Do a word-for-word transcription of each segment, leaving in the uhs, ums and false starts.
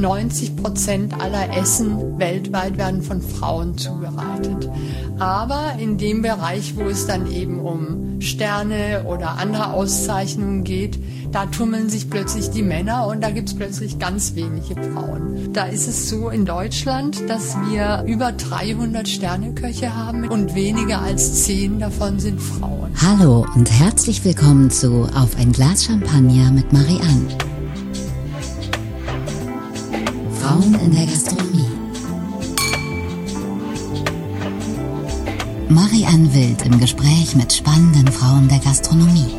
neunzig Prozent aller Essen weltweit werden von Frauen zubereitet. Aber in dem Bereich, wo es dann eben um Sterne oder andere Auszeichnungen geht, da tummeln sich plötzlich die Männer und da gibt es plötzlich ganz wenige Frauen. Da ist es so in Deutschland, dass wir über dreihundert Sterneköche haben und weniger als zehn davon sind Frauen. Hallo und herzlich willkommen zu Auf ein Glas Champagner mit Marianne. Frauen in der Gastronomie. Marianne Wild im Gespräch mit spannenden Frauen der Gastronomie.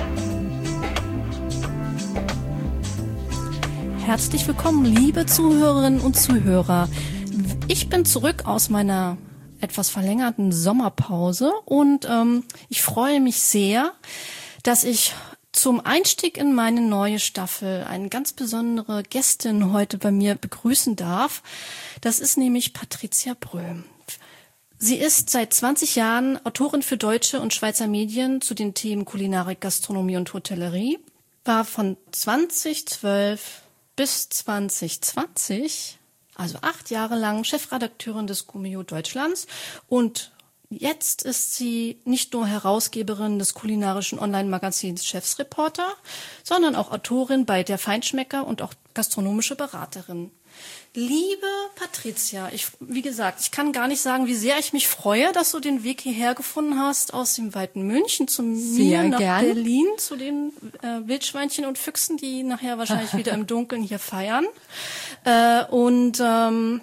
Herzlich willkommen, liebe Zuhörerinnen und Zuhörer. Ich bin zurück aus meiner etwas verlängerten Sommerpause und ähm, ich freue mich sehr, dass ich zum Einstieg in meine neue Staffel eine ganz besondere Gästin heute bei mir begrüßen darf. Das ist nämlich Patricia Bröhm. Sie ist seit zwanzig Jahren Autorin für deutsche und Schweizer Medien zu den Themen Kulinarik, Gastronomie und Hotellerie, war von zweitausendzwölf bis zwanzig zwanzig, also acht Jahre lang Chefredakteurin des Gumio Deutschlands und jetzt ist sie nicht nur Herausgeberin des kulinarischen Online-Magazins Chefsreporter, sondern auch Autorin bei Der Feinschmecker und auch gastronomische Beraterin. Liebe Patricia, ich, wie gesagt, ich kann gar nicht sagen, wie sehr ich mich freue, dass du den Weg hierher gefunden hast aus dem weiten München zu mir nach gern. Berlin, zu den äh, Wildschweinchen und Füchsen, die nachher wahrscheinlich wieder im Dunkeln hier feiern. Äh, und ähm,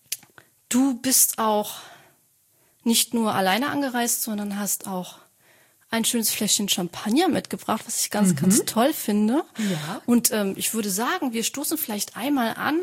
du bist auch nicht nur alleine angereist, sondern hast auch ein schönes Fläschchen Champagner mitgebracht, was ich ganz, mhm. ganz toll finde. Ja. Und ähm, ich würde sagen, wir stoßen vielleicht einmal an,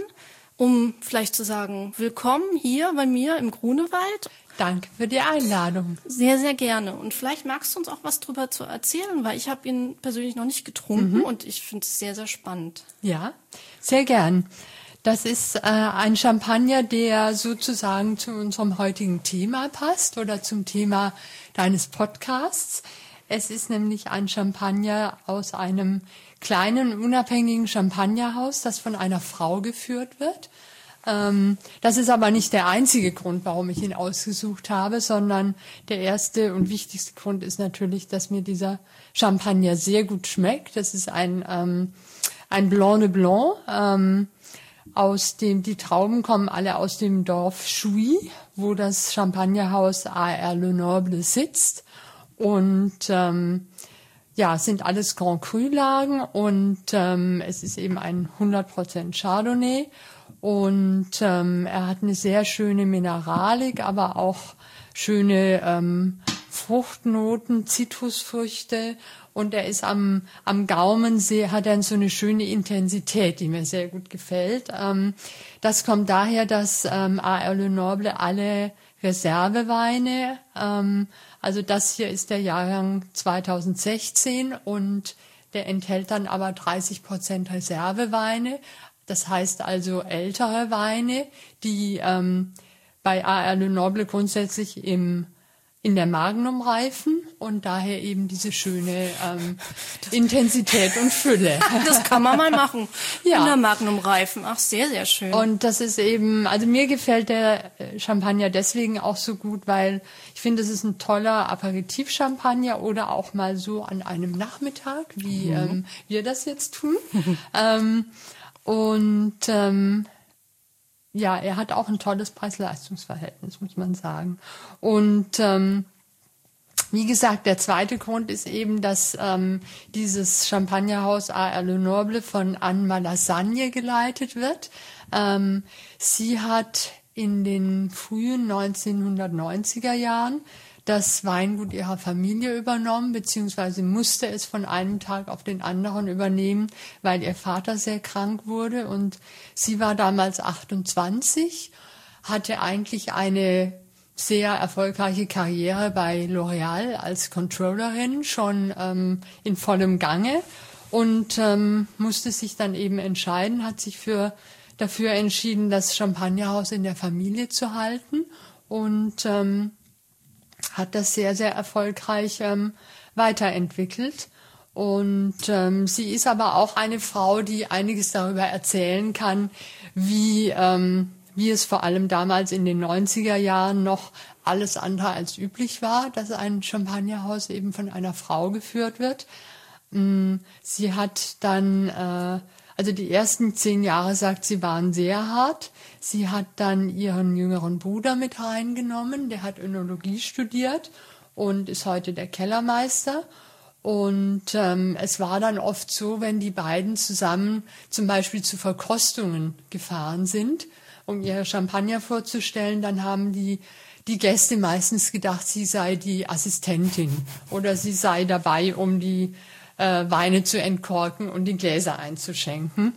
um vielleicht zu sagen, willkommen hier bei mir im Grunewald. Danke für die Einladung. Sehr, sehr gerne. Und vielleicht magst du uns auch was drüber zu erzählen, weil ich habe ihn persönlich noch nicht getrunken mhm. und ich finde es sehr, sehr spannend. Ja, sehr gern. Das ist äh, ein Champagner, der sozusagen zu unserem heutigen Thema passt oder zum Thema deines Podcasts. Es ist nämlich ein Champagner aus einem kleinen, unabhängigen Champagnerhaus, das von einer Frau geführt wird. Ähm, das ist aber nicht der einzige Grund, warum ich ihn ausgesucht habe, sondern der erste und wichtigste Grund ist natürlich, dass mir dieser Champagner sehr gut schmeckt. Das ist ein, ähm, ein Blanc de Blanc. Ähm, Aus dem, die Trauben kommen alle aus dem Dorf Chouy, wo das Champagnerhaus A R Le Noble sitzt. Und ähm, ja, es sind alles Grand Cru-Lagen und ähm, es ist eben ein hundert Prozent Chardonnay. Und ähm, er hat eine sehr schöne Mineralik, aber auch schöne ähm, Fruchtnoten, Zitrusfrüchte. Und er ist am, am Gaumen sehr, hat er so eine schöne Intensität, die mir sehr gut gefällt. Ähm, das kommt daher, dass ähm, A R Le Noble alle Reserveweine, ähm, also das hier ist der Jahrgang zweitausendsechzehn und der enthält dann aber dreißig Prozent Reserveweine. Das heißt also ältere Weine, die ähm, bei A R Le Noble grundsätzlich im in der Magnum reifen und daher eben diese schöne ähm, Intensität und Fülle. Das kann man mal machen. Ja. In der Magnum reifen. Ach, sehr, sehr schön. Und das ist eben, also mir gefällt der Champagner deswegen auch so gut, weil ich finde, es ist ein toller Aperitif-Champagner oder auch mal so an einem Nachmittag, wie mhm. ähm, wir das jetzt tun. ähm, und ähm, ja, er hat auch ein tolles Preis-Leistungs-Verhältnis, muss man sagen. Und ähm, wie gesagt, der zweite Grund ist eben, dass ähm, dieses Champagnerhaus A R Le Noble von Anne Malasagne geleitet wird. Ähm, sie hat in den frühen neunzehnhundertneunziger Jahren das Weingut ihrer Familie übernommen, beziehungsweise musste es von einem Tag auf den anderen übernehmen, weil ihr Vater sehr krank wurde. Und sie war damals achtundzwanzig, hatte eigentlich eine sehr erfolgreiche Karriere bei L'Oréal als Controllerin schon ähm, in vollem Gange und ähm, musste sich dann eben entscheiden, hat sich für dafür entschieden, das Champagnerhaus in der Familie zu halten und ähm, hat das sehr, sehr erfolgreich ähm, weiterentwickelt. Und ähm, sie ist aber auch eine Frau, die einiges darüber erzählen kann, wie, ähm, wie es vor allem damals in den neunziger Jahren noch alles andere als üblich war, dass ein Champagnerhaus eben von einer Frau geführt wird. Sie hat dann, äh, also die ersten zehn Jahre, sagt sie, waren sehr hart. Sie hat dann ihren jüngeren Bruder mit reingenommen, der hat Önologie studiert und ist heute der Kellermeister. Und ähm, es war dann oft so, wenn die beiden zusammen zum Beispiel zu Verkostungen gefahren sind, um ihr Champagner vorzustellen, dann haben die die Gäste meistens gedacht, sie sei die Assistentin oder sie sei dabei, um die äh, Weine zu entkorken und die Gläser einzuschenken.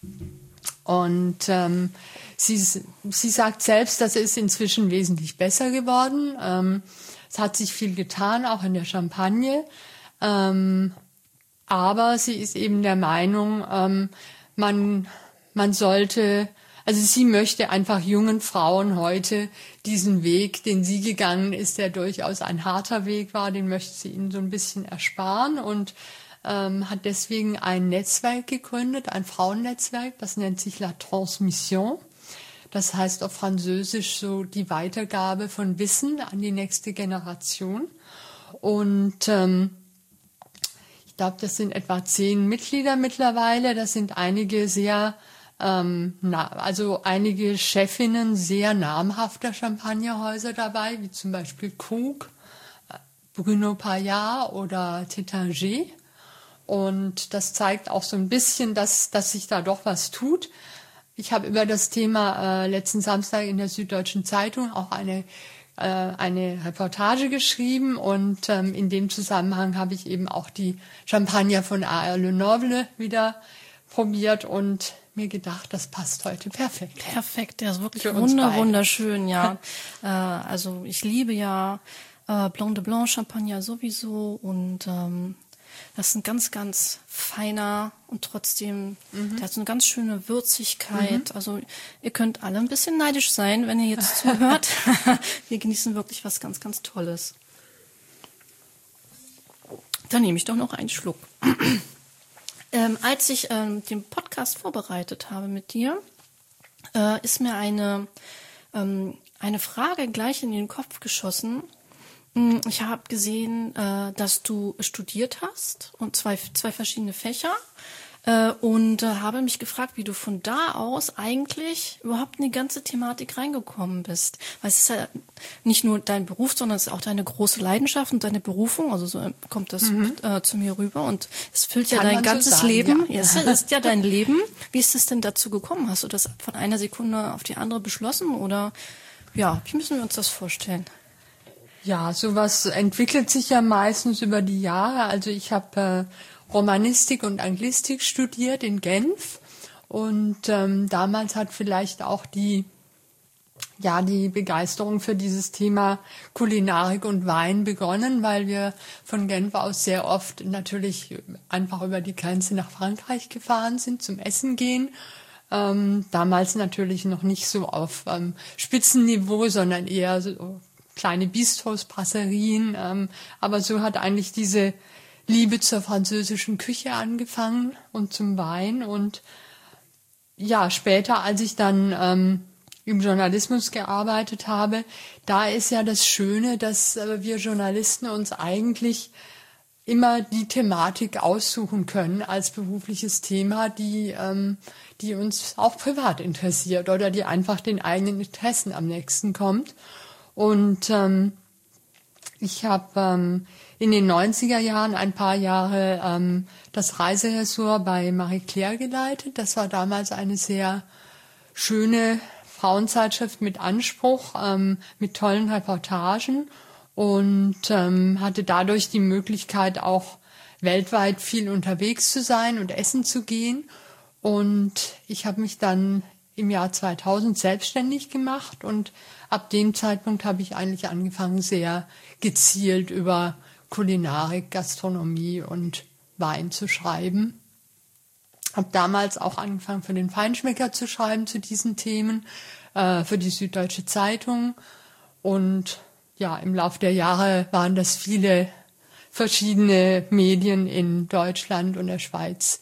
Und ähm, sie, sie sagt selbst, das ist inzwischen wesentlich besser geworden. Ähm, es hat sich viel getan, auch in der Champagne. Ähm, aber sie ist eben der Meinung, ähm, man, man sollte, also sie möchte einfach jungen Frauen heute diesen Weg, den sie gegangen ist, der durchaus ein harter Weg war, den möchte sie ihnen so ein bisschen ersparen und ähm, hat deswegen ein Netzwerk gegründet, ein Frauennetzwerk, das nennt sich La Transmission. Das heißt auf Französisch so die Weitergabe von Wissen an die nächste Generation. Und ähm, ich glaube, das sind etwa zehn Mitglieder mittlerweile. Das sind einige sehr, ähm, na, also einige Chefinnen sehr namhafter Champagnerhäuser dabei, wie zum Beispiel Krug, Bruno Paillard oder Tétinger. Und das zeigt auch so ein bisschen, dass, dass sich da doch was tut. Ich habe über das Thema äh, letzten Samstag in der Süddeutschen Zeitung auch eine äh, eine Reportage geschrieben und ähm, in dem Zusammenhang habe ich eben auch die Champagner von A R Le Noble wieder probiert und mir gedacht, das passt heute perfekt. Perfekt, der ist wirklich wunder, wunderschön, ja. äh, also ich liebe ja äh, Blanc de Blanc Champagner sowieso und ähm, das ist ein ganz, ganz feiner und trotzdem, mhm. der hat so eine ganz schöne Würzigkeit. Mhm. Also ihr könnt alle ein bisschen neidisch sein, wenn ihr jetzt zuhört. Wir genießen wirklich was ganz, ganz Tolles. Dann nehme ich doch noch einen Schluck. ähm, als ich ähm, den Podcast vorbereitet habe mit dir, äh, ist mir eine, ähm, eine Frage gleich in den Kopf geschossen. Ich habe gesehen, dass du studiert hast und zwei, zwei verschiedene Fächer und habe mich gefragt, wie du von da aus eigentlich überhaupt in die ganze Thematik reingekommen bist. Weil es ist ja nicht nur dein Beruf, sondern es ist auch deine große Leidenschaft und deine Berufung. Also so kommt das mhm. äh, zu mir rüber und es füllt ja dein ganzes so sagen, Leben. Ja. Es ist ja dein Leben. Wie ist es denn dazu gekommen? Hast du das von einer Sekunde auf die andere beschlossen oder ja, wie müssen wir uns das vorstellen? Ja, sowas entwickelt sich ja meistens über die Jahre. Also ich habe äh, Romanistik und Anglistik studiert in Genf und ähm, damals hat vielleicht auch die ja die Begeisterung für dieses Thema Kulinarik und Wein begonnen, weil wir von Genf aus sehr oft natürlich einfach über die Grenze nach Frankreich gefahren sind zum Essen gehen. Ähm, damals natürlich noch nicht so auf ähm, Spitzenniveau, sondern eher so kleine Bistros, Brasserien, ähm, aber so hat eigentlich diese Liebe zur französischen Küche angefangen und zum Wein und ja, später, als ich dann ähm, im Journalismus gearbeitet habe, da ist ja das Schöne, dass äh, wir Journalisten uns eigentlich immer die Thematik aussuchen können als berufliches Thema, die, ähm, die uns auch privat interessiert oder die einfach den eigenen Interessen am nächsten kommt. Und ähm, ich habe ähm, in den neunziger Jahren ein paar Jahre ähm, das Reiseressort bei Marie Claire geleitet. Das war damals eine sehr schöne Frauenzeitschrift mit Anspruch, ähm, mit tollen Reportagen und ähm, hatte dadurch die Möglichkeit, auch weltweit viel unterwegs zu sein und essen zu gehen. Und ich habe mich dann im Jahr zweitausend selbstständig gemacht und ab dem Zeitpunkt habe ich eigentlich angefangen, sehr gezielt über Kulinarik, Gastronomie und Wein zu schreiben. Habe damals auch angefangen, für den Feinschmecker zu schreiben zu diesen Themen, äh, für die Süddeutsche Zeitung. Und ja, im Laufe der Jahre waren das viele verschiedene Medien in Deutschland und der Schweiz.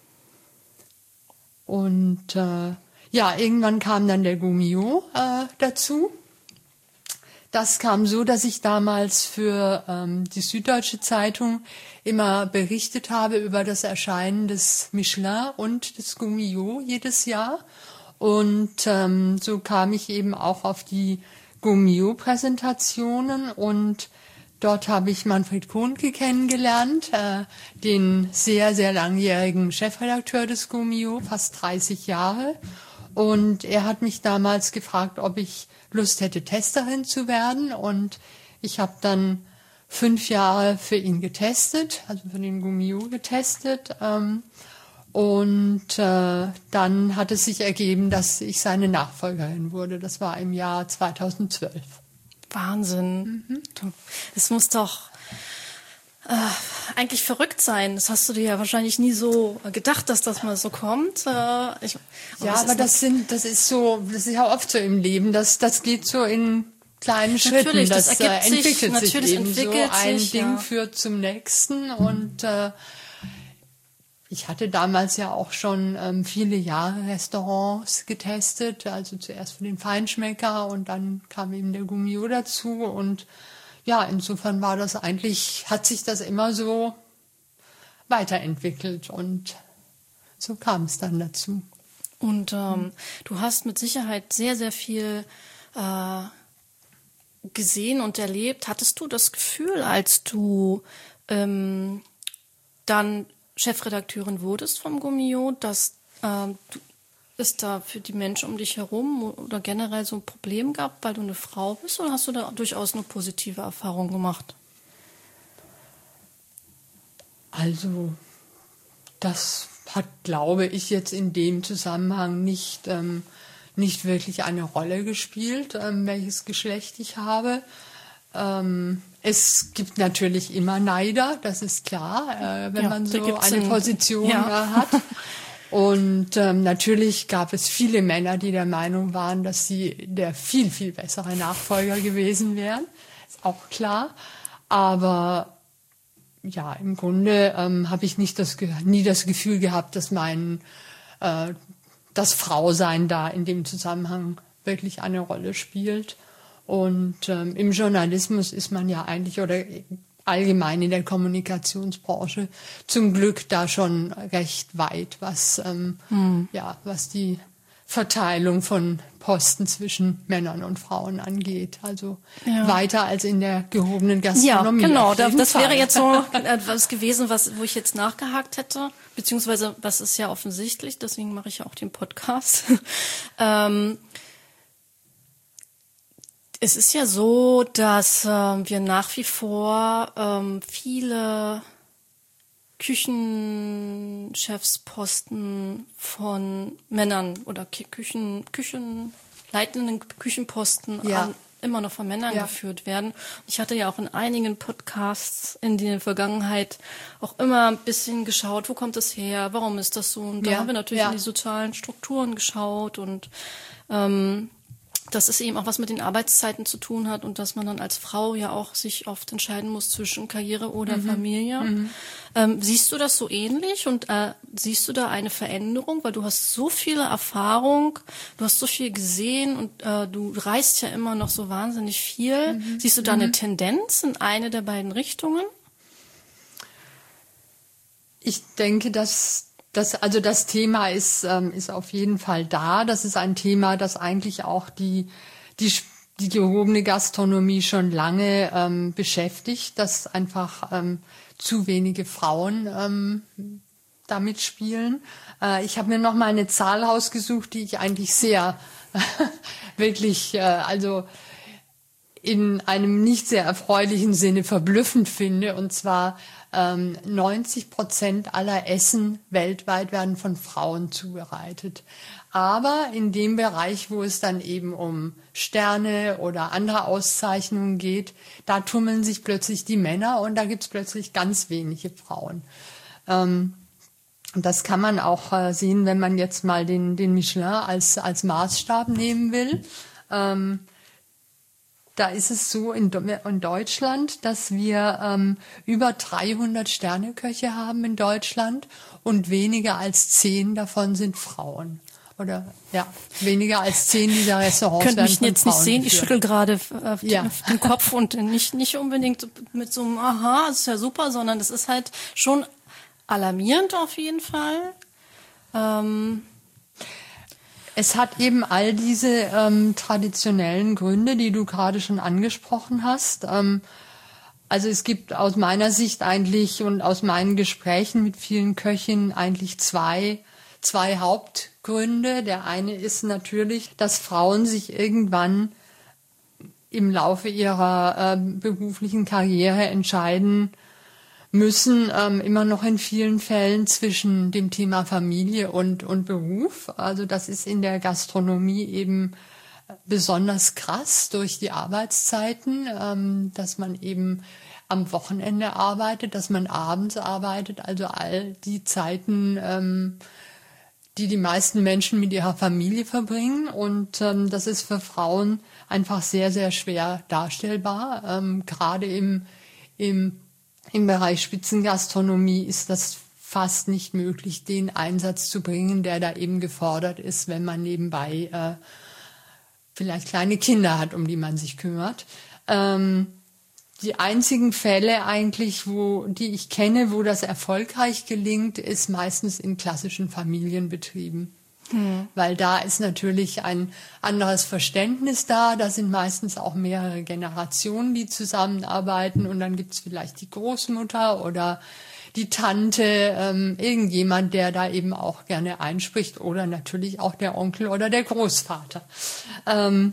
Und äh, ja, irgendwann kam dann der Gummio äh, dazu. Das kam so, dass ich damals für ähm, die Süddeutsche Zeitung immer berichtet habe über das Erscheinen des Michelin und des Gummio jedes Jahr. Und ähm, so kam ich eben auch auf die Gummio-Präsentationen und dort habe ich Manfred Kohnke kennengelernt, äh, den sehr, sehr langjährigen Chefredakteur des Gummio, fast dreißig Jahre. Und er hat mich damals gefragt, ob ich Lust hätte, Testerin zu werden. Und ich habe dann fünf Jahre für ihn getestet, also für den Gummio getestet. Ähm, und äh, dann hat es sich ergeben, dass ich seine Nachfolgerin wurde. Das war im Jahr zweitausendzwölf. Wahnsinn. Mhm. Es muss doch äh, eigentlich verrückt sein. Das hast du dir ja wahrscheinlich nie so gedacht, dass das mal so kommt. Äh, ich, ja, aber das sind, das ist so, das ist ja oft so im Leben. Das, das geht so in kleinen Schritten. Natürlich, das, das ergibt äh, entwickelt sich, sich natürlich eben entwickelt so. Ein sich, Ding ja. führt zum nächsten und äh, ich hatte damals ja auch schon ähm, viele Jahre Restaurants getestet, also zuerst für den Feinschmecker und dann kam eben der Gummio dazu und ja, insofern war das eigentlich, hat sich das immer so weiterentwickelt und so kam es dann dazu. Und ähm, du hast mit Sicherheit sehr, sehr viel äh, gesehen und erlebt. Hattest du das Gefühl, als du ähm, dann Chefredakteurin wurdest vom Gummio, dass äh, es da für die Menschen um dich herum oder generell so ein Problem gab, weil du eine Frau bist, oder hast du da durchaus eine positive Erfahrung gemacht? Also das hat, glaube ich, jetzt in dem Zusammenhang nicht, ähm, nicht wirklich eine Rolle gespielt, ähm, welches Geschlecht ich habe. Ähm, es gibt natürlich immer Neider, das ist klar, äh, wenn ja, man so eine einen, Position ja. hat. Und ähm, natürlich gab es viele Männer, die der Meinung waren, dass sie der viel, viel bessere Nachfolger gewesen wären. Ist auch klar. Aber ja, im Grunde ähm, habe ich nicht das, nie das Gefühl gehabt, dass mein äh, das Frausein da in dem Zusammenhang wirklich eine Rolle spielt. Und ähm, im Journalismus ist man ja eigentlich, oder allgemein in der Kommunikationsbranche, zum Glück da schon recht weit, was, ähm, hm. ja, was die Verteilung von Posten zwischen Männern und Frauen angeht. Also ja. weiter als in der gehobenen Gastronomie. Ja, genau. Das Fall. wäre jetzt so etwas gewesen, was, wo ich jetzt nachgehakt hätte. Beziehungsweise, was ist ja offensichtlich, deswegen mache ich ja auch den Podcast. ähm, Es ist ja so, dass äh, wir nach wie vor ähm, viele Küchenchefsposten von Männern oder Küchen, Küchen, leitenden Küchenposten ja. an, immer noch von Männern ja. geführt werden. Ich hatte ja auch in einigen Podcasts in der Vergangenheit auch immer ein bisschen geschaut, wo kommt das her, warum ist das so? Und da ja. haben wir natürlich ja. in die sozialen Strukturen geschaut und ähm, dass es eben auch was mit den Arbeitszeiten zu tun hat und dass man dann als Frau ja auch sich oft entscheiden muss zwischen Karriere oder mhm. Familie. Mhm. Ähm, siehst du das so ähnlich und äh, siehst du da eine Veränderung? Weil du hast so viele Erfahrung, du hast so viel gesehen und äh, du reist ja immer noch so wahnsinnig viel. Mhm. Siehst du da mhm. eine Tendenz in eine der beiden Richtungen? Ich denke, dass Das, also das Thema ist, ähm, ist auf jeden Fall da. Das ist ein Thema, das eigentlich auch die, die, die gehobene Gastronomie schon lange ähm, beschäftigt, dass einfach ähm, zu wenige Frauen ähm, damit spielen. Äh, ich habe mir noch mal eine Zahl rausgesucht, die ich eigentlich sehr wirklich, äh, also in einem nicht sehr erfreulichen Sinne verblüffend finde, und zwar ähm, neunzig Prozent aller Essen weltweit werden von Frauen zubereitet. Aber in dem Bereich, wo es dann eben um Sterne oder andere Auszeichnungen geht, da tummeln sich plötzlich die Männer und da gibt's plötzlich ganz wenige Frauen. Ähm, und das kann man auch äh, sehen, wenn man jetzt mal den, den Michelin als, als Maßstab nehmen will. Ähm, da ist es so in, in Deutschland, dass wir ähm, über dreihundert Sterneköche haben in Deutschland und weniger als zehn davon sind Frauen. Oder ja, weniger als zehn dieser Restaurants Könnt werden mich von jetzt Frauen nicht sehen, ich geführt. schüttel gerade äh, Ja. den Kopf und nicht nicht unbedingt mit so einem Aha, das ist ja super, sondern das ist halt schon alarmierend auf jeden Fall. Ähm, Es hat eben all diese ähm, traditionellen Gründe, die du gerade schon angesprochen hast. Ähm, also es gibt aus meiner Sicht eigentlich und aus meinen Gesprächen mit vielen Köchinnen eigentlich zwei zwei Hauptgründe. Der eine ist natürlich, dass Frauen sich irgendwann im Laufe ihrer äh, beruflichen Karriere entscheiden müssen, ähm, immer noch in vielen Fällen zwischen dem Thema Familie und, und Beruf. Also das ist in der Gastronomie eben besonders krass durch die Arbeitszeiten, ähm, dass man eben am Wochenende arbeitet, dass man abends arbeitet, also all die Zeiten, ähm, die die meisten Menschen mit ihrer Familie verbringen. Und ähm, das ist für Frauen einfach sehr, sehr schwer darstellbar. Ähm, gerade im, im, im Bereich Spitzengastronomie ist das fast nicht möglich, den Einsatz zu bringen, der da eben gefordert ist, wenn man nebenbei äh, vielleicht kleine Kinder hat, um die man sich kümmert. Ähm, Die einzigen Fälle eigentlich, wo, die ich kenne, wo das erfolgreich gelingt, ist meistens in klassischen Familienbetrieben. Hm. Weil da ist natürlich ein anderes Verständnis da. Da sind meistens auch mehrere Generationen, die zusammenarbeiten. Und dann gibt's vielleicht die Großmutter oder die Tante, ähm, irgendjemand, der da eben auch gerne einspricht. Oder natürlich auch der Onkel oder der Großvater. Ähm,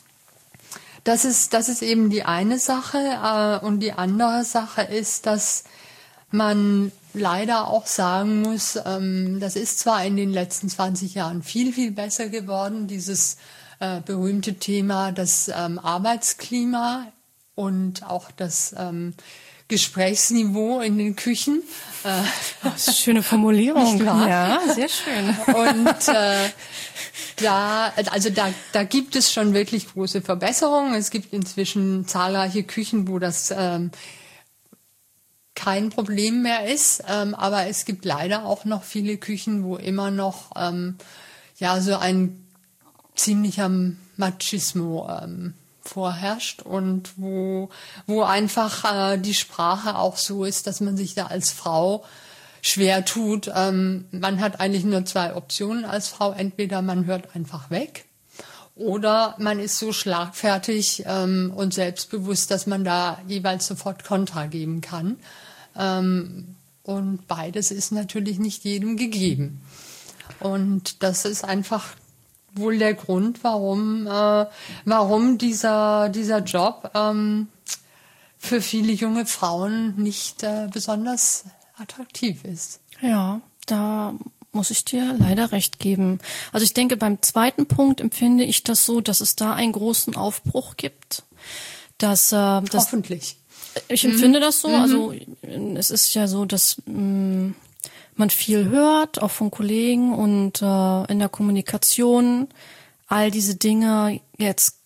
Das ist, das ist eben die eine Sache. Äh, und die andere Sache ist, dass man leider auch sagen muss, ähm, das ist zwar in den letzten zwanzig Jahren viel, viel besser geworden, dieses äh, berühmte Thema, das ähm, Arbeitsklima und auch das ähm, Gesprächsniveau in den Küchen. Äh, das ist eine schöne Formulierung. Nicht wahr? Ja, sehr schön. Und äh, da, also da, da gibt es schon wirklich große Verbesserungen. Es gibt inzwischen zahlreiche Küchen, wo das ähm, kein Problem mehr ist. Ähm, aber es gibt leider auch noch viele Küchen, wo immer noch ähm, ja so ein ziemlicher Machismo ähm, vorherrscht und wo wo einfach äh, die Sprache auch so ist, dass man sich da als Frau schwer tut. Ähm, man hat eigentlich nur zwei Optionen als Frau. Entweder man hört einfach weg oder man ist so schlagfertig ähm, und selbstbewusst, dass man da jeweils sofort Kontra geben kann. Ähm, und beides ist natürlich nicht jedem gegeben. Und das ist einfach wohl der Grund, warum, äh, warum dieser, dieser Job ähm, für viele junge Frauen nicht äh, besonders attraktiv ist. Ja, da muss ich dir leider recht geben. Also ich denke, beim zweiten Punkt empfinde ich das so, dass es da einen großen Aufbruch gibt. Dass, äh, das, Hoffentlich. Ich empfinde mhm. das so. Mhm. Also es ist ja so, dass mh, man viel hört, auch von Kollegen und äh, in der Kommunikation all diese Dinge jetzt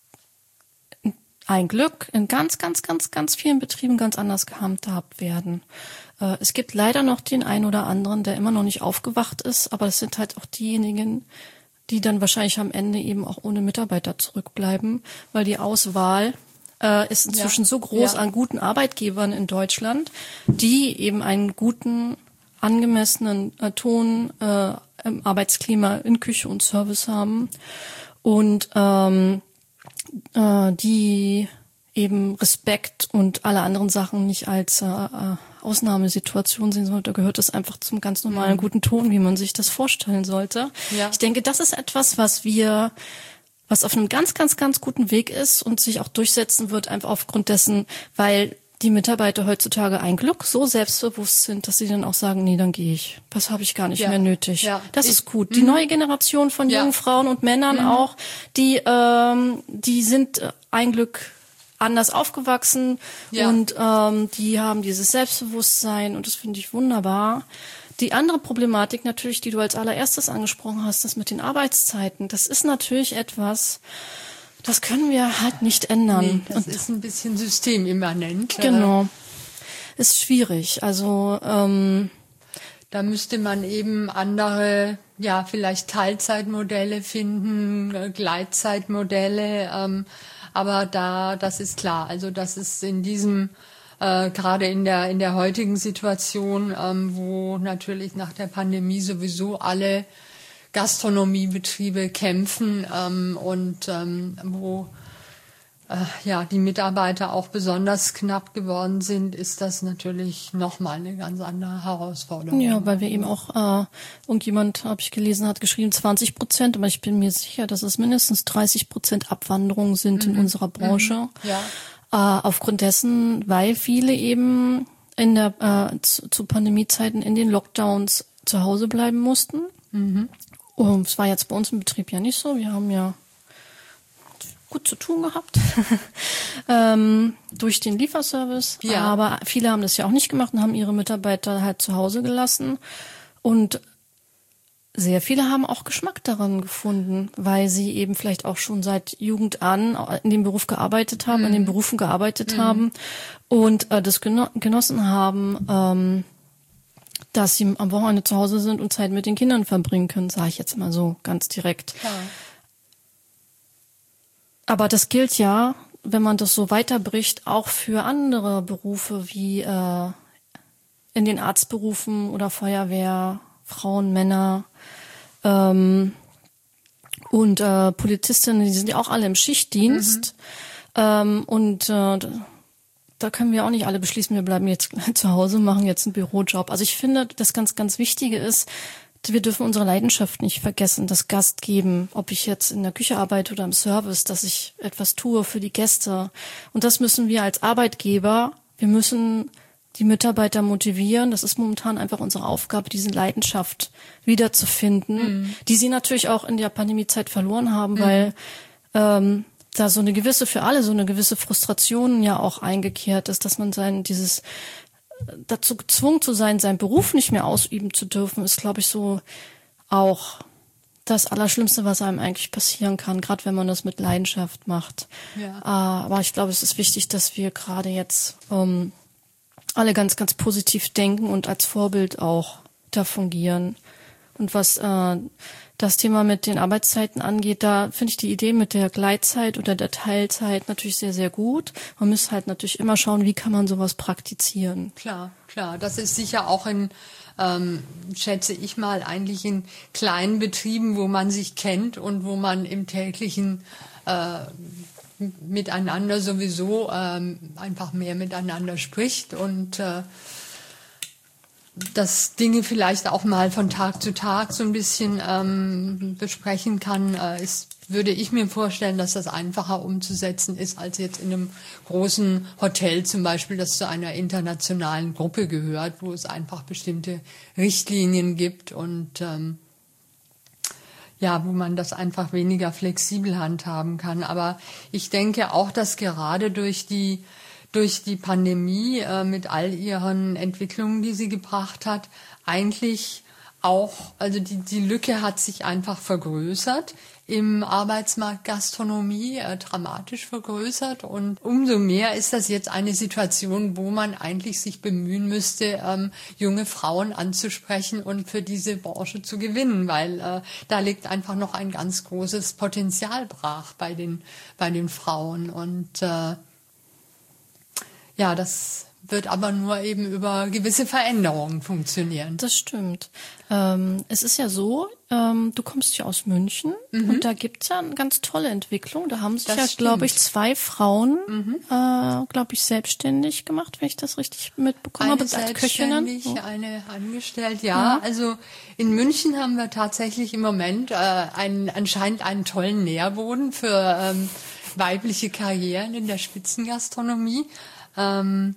ein Glück in ganz, ganz, ganz, ganz vielen Betrieben ganz anders gehandhabt werden. Äh, es gibt leider noch den einen oder anderen, der immer noch nicht aufgewacht ist, aber das sind halt auch diejenigen, die dann wahrscheinlich am Ende eben auch ohne Mitarbeiter zurückbleiben, weil die Auswahl äh, ist inzwischen ja. so groß ja. an guten Arbeitgebern in Deutschland, die eben einen guten, angemessenen äh, Ton äh, im Arbeitsklima in Küche und Service haben und ähm, äh, die eben Respekt und alle anderen Sachen nicht als äh, äh, Ausnahmesituation sehen, sondern da gehört es einfach zum ganz normalen guten Ton, wie man sich das vorstellen sollte. Ja. Ich denke, das ist etwas, was wir, was auf einem ganz, ganz, ganz guten Weg ist und sich auch durchsetzen wird, einfach aufgrund dessen, weil die Mitarbeiter heutzutage ein Glück so selbstbewusst sind, dass sie dann auch sagen, nee, dann gehe ich. Das habe ich gar nicht ja. mehr nötig. Ja. Das ich, ist gut. Die neue Generation von ja. jungen Frauen und Männern mhm. auch, die ähm, die sind ein Glück anders aufgewachsen ja. und ähm, die haben dieses Selbstbewusstsein und das finde ich wunderbar. Die andere Problematik natürlich, die du als allererstes angesprochen hast, das mit den Arbeitszeiten, das ist natürlich etwas, Das können wir halt nicht ändern. Nee, das Und ist ein bisschen systemimmanent. genau. Ist schwierig. Also ähm, da müsste man eben andere, ja, vielleicht Teilzeitmodelle finden, Gleitzeitmodelle. Ähm, aber da, das ist klar. Also das ist in diesem Äh, gerade in der in der heutigen Situation, ähm, wo natürlich nach der Pandemie sowieso alle Gastronomiebetriebe kämpfen ähm, und ähm, wo äh, ja die Mitarbeiter auch besonders knapp geworden sind, ist das natürlich nochmal eine ganz andere Herausforderung. Ja, weil wir eben auch, äh, irgendjemand, habe ich gelesen, hat geschrieben zwanzig Prozent, aber ich bin mir sicher, dass es mindestens dreißig Prozent Abwanderung sind mhm. in unserer Branche. Mhm. Ja. Äh, aufgrund dessen, weil viele eben in der äh, zu, zu Pandemiezeiten in den Lockdowns zu Hause bleiben mussten. Mhm. Und es war jetzt bei uns im Betrieb ja nicht so. Wir haben ja gut zu tun gehabt ähm, durch den Lieferservice. Ja. Aber viele haben das ja auch nicht gemacht und haben ihre Mitarbeiter halt zu Hause gelassen. Und sehr viele haben auch Geschmack daran gefunden, weil sie eben vielleicht auch schon seit Jugend an in dem Beruf gearbeitet haben, mhm. in den Berufen gearbeitet mhm. haben und äh, das geno- genossen haben, ähm, dass sie am Wochenende zu Hause sind und Zeit mit den Kindern verbringen können, sage ich jetzt mal so ganz direkt. Ja. Aber das gilt ja, wenn man das so weiterbricht, auch für andere Berufe wie äh, in den Arztberufen oder Feuerwehr, Frauen, Männer ähm, und äh, Polizistinnen, die sind ja auch alle im Schichtdienst. Mhm. Ähm, und äh, da können wir auch nicht alle beschließen, wir bleiben jetzt zu Hause, machen jetzt einen Bürojob. Also ich finde, das ganz, ganz Wichtige ist, wir dürfen unsere Leidenschaft nicht vergessen, das Gastgeben, ob ich jetzt in der Küche arbeite oder im Service, dass ich etwas tue für die Gäste. Und das müssen wir als Arbeitgeber, wir müssen die Mitarbeiter motivieren. Das ist momentan einfach unsere Aufgabe, diese Leidenschaft wiederzufinden, mhm. die sie natürlich auch in der Pandemiezeit verloren haben, mhm. weil ähm, da so eine gewisse, für alle so eine gewisse Frustration ja auch eingekehrt ist, dass man sein, dieses dazu gezwungen zu sein, seinen Beruf nicht mehr ausüben zu dürfen, ist, glaube ich, so auch das Allerschlimmste, was einem eigentlich passieren kann, gerade wenn man das mit Leidenschaft macht. Ja. Aber ich glaube, es ist wichtig, dass wir gerade jetzt ähm, alle ganz, ganz positiv denken und als Vorbild auch da fungieren. Und was äh, das Thema mit den Arbeitszeiten angeht, da finde ich die Idee mit der Gleitzeit oder der Teilzeit natürlich sehr, sehr gut. Man müsste halt natürlich immer schauen, wie kann man sowas praktizieren. Klar, klar. Das ist sicher auch in, ähm, schätze ich mal, eigentlich in kleinen Betrieben, wo man sich kennt und wo man im täglichen äh, miteinander sowieso ähm, einfach mehr miteinander spricht und äh, dass Dinge vielleicht auch mal von Tag zu Tag so ein bisschen ähm, besprechen kann, äh, ist, würde ich mir vorstellen, dass das einfacher umzusetzen ist, als jetzt in einem großen Hotel zum Beispiel, das zu einer internationalen Gruppe gehört, wo es einfach bestimmte Richtlinien gibt und ähm, ja, wo man das einfach weniger flexibel handhaben kann. Aber ich denke auch, dass gerade durch die durch die Pandemie äh, mit all ihren Entwicklungen, die sie gebracht hat, eigentlich auch, also die, die Lücke hat sich einfach vergrößert im Arbeitsmarkt Gastronomie, äh, dramatisch vergrößert. Und umso mehr ist das jetzt eine Situation, wo man eigentlich sich bemühen müsste, ähm, junge Frauen anzusprechen und für diese Branche zu gewinnen, weil äh, da liegt einfach noch ein ganz großes Potenzial brach bei den, bei den Frauen. Und äh, ja, das wird aber nur eben über gewisse Veränderungen funktionieren. Das stimmt. Ähm, es ist ja so, ähm, du kommst ja aus München mhm. und da gibt's ja eine ganz tolle Entwicklung. Da haben sich das ja, glaube ich, zwei Frauen, mhm. äh, glaube ich, selbstständig gemacht, wenn ich das richtig mitbekommen habe, als Köchinnen. Selbstständig, eine angestellt, ja. ja. Also in München haben wir tatsächlich im Moment äh, einen, anscheinend einen tollen Nährboden für ähm, weibliche Karrieren in der Spitzengastronomie. Ähm,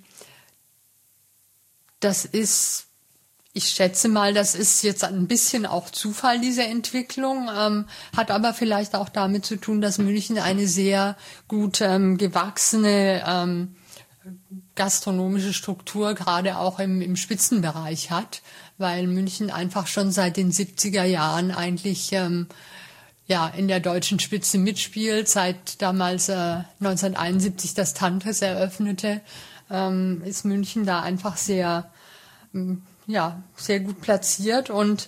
das ist, ich schätze mal, das ist jetzt ein bisschen auch Zufall, diese Entwicklung, ähm, hat aber vielleicht auch damit zu tun, dass München eine sehr gut ähm, gewachsene ähm, gastronomische Struktur gerade auch im, im Spitzenbereich hat, weil München einfach schon seit den siebziger Jahren eigentlich ähm, ja in der deutschen Spitze mitspielt, seit damals äh, neunzehnhunderteinundsiebzig das Tantris eröffnete, ähm, ist München da einfach sehr, ähm, ja, sehr gut platziert und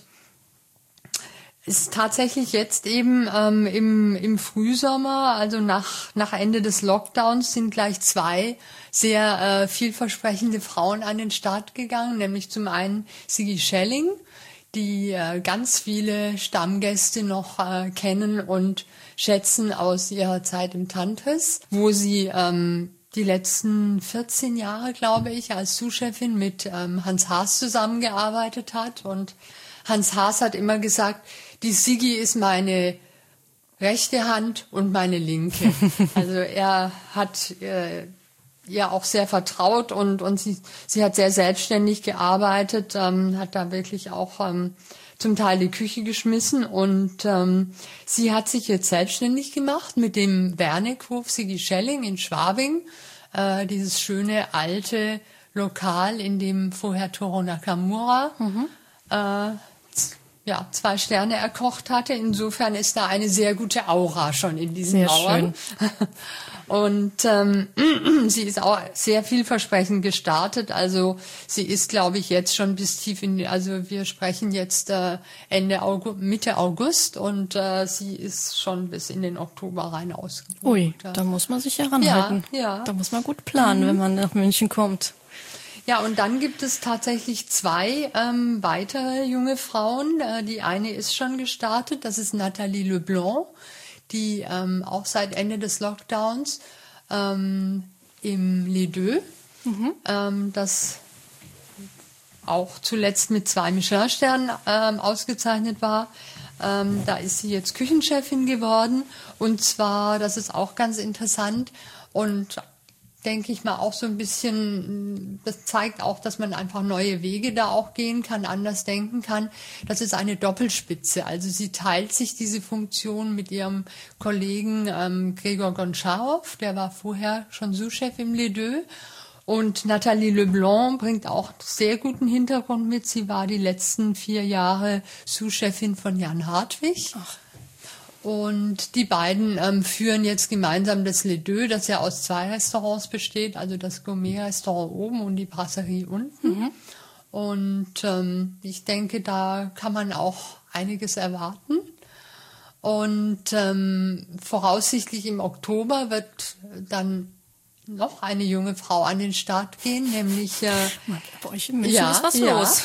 ist tatsächlich jetzt eben ähm, im, im Frühsommer, also nach, nach Ende des Lockdowns, sind gleich zwei sehr äh, vielversprechende Frauen an den Start gegangen, nämlich zum einen Siggi Schelling, die äh, ganz viele Stammgäste noch äh, kennen und schätzen aus ihrer Zeit im Tantris, wo sie ähm, die letzten vierzehn Jahre, glaube ich, als Sous-Chefin mit ähm, Hans Haas zusammengearbeitet hat. Und Hans Haas hat immer gesagt, die Siggi ist meine rechte Hand und meine linke. Also er hat äh, ihr auch sehr vertraut und, und sie, sie hat sehr selbstständig gearbeitet, ähm, hat da wirklich auch ähm, zum Teil die Küche geschmissen und ähm, sie hat sich jetzt selbstständig gemacht mit dem Wernickhof Siggi Schelling in Schwabing, äh, dieses schöne alte Lokal, in dem vorher Toru Nakamura mhm. äh, ja, zwei Sterne erkocht hatte. Insofern ist da eine sehr gute Aura schon in diesen sehr Mauern. Schön. Und ähm, sie ist auch sehr vielversprechend gestartet. Also sie ist, glaube ich, jetzt schon bis tief in, also wir sprechen jetzt äh, Ende August, Mitte August und äh, sie ist schon bis in den Oktober rein ausgebucht. Ui, da muss man sich heranhalten. Ja, ja. Da muss man gut planen, mhm. wenn man nach München kommt. Ja, und dann gibt es tatsächlich zwei ähm, weitere junge Frauen. Äh, die eine ist schon gestartet, das ist Nathalie Leblanc, die ähm, auch seit Ende des Lockdowns ähm, im Les Deux, mhm. ähm, das auch zuletzt mit zwei Michelin-Sternen ähm, ausgezeichnet war. Ähm, da ist sie jetzt Küchenchefin geworden. Und zwar, das ist auch ganz interessant und denke ich mal auch so ein bisschen, das zeigt auch, dass man einfach neue Wege da auch gehen kann, anders denken kann. Das ist eine Doppelspitze. Also sie teilt sich diese Funktion mit ihrem Kollegen ähm, Gregor Goncharow, der war vorher schon Sous-Chef im Les Deux. Und Nathalie Leblanc bringt auch sehr guten Hintergrund mit. Sie war die letzten vier Jahre Sous-Chefin von Jan Hartwig. Ach. Und die beiden ähm, führen jetzt gemeinsam das Les Deux, das ja aus zwei Restaurants besteht, also das Gourmet-Restaurant oben und die Brasserie unten. Mhm. Und ähm, ich denke, da kann man auch einiges erwarten. Und ähm, voraussichtlich im Oktober wird dann noch eine junge Frau an den Start gehen, nämlich... Äh, bei euch in München ja, ist was ja. los.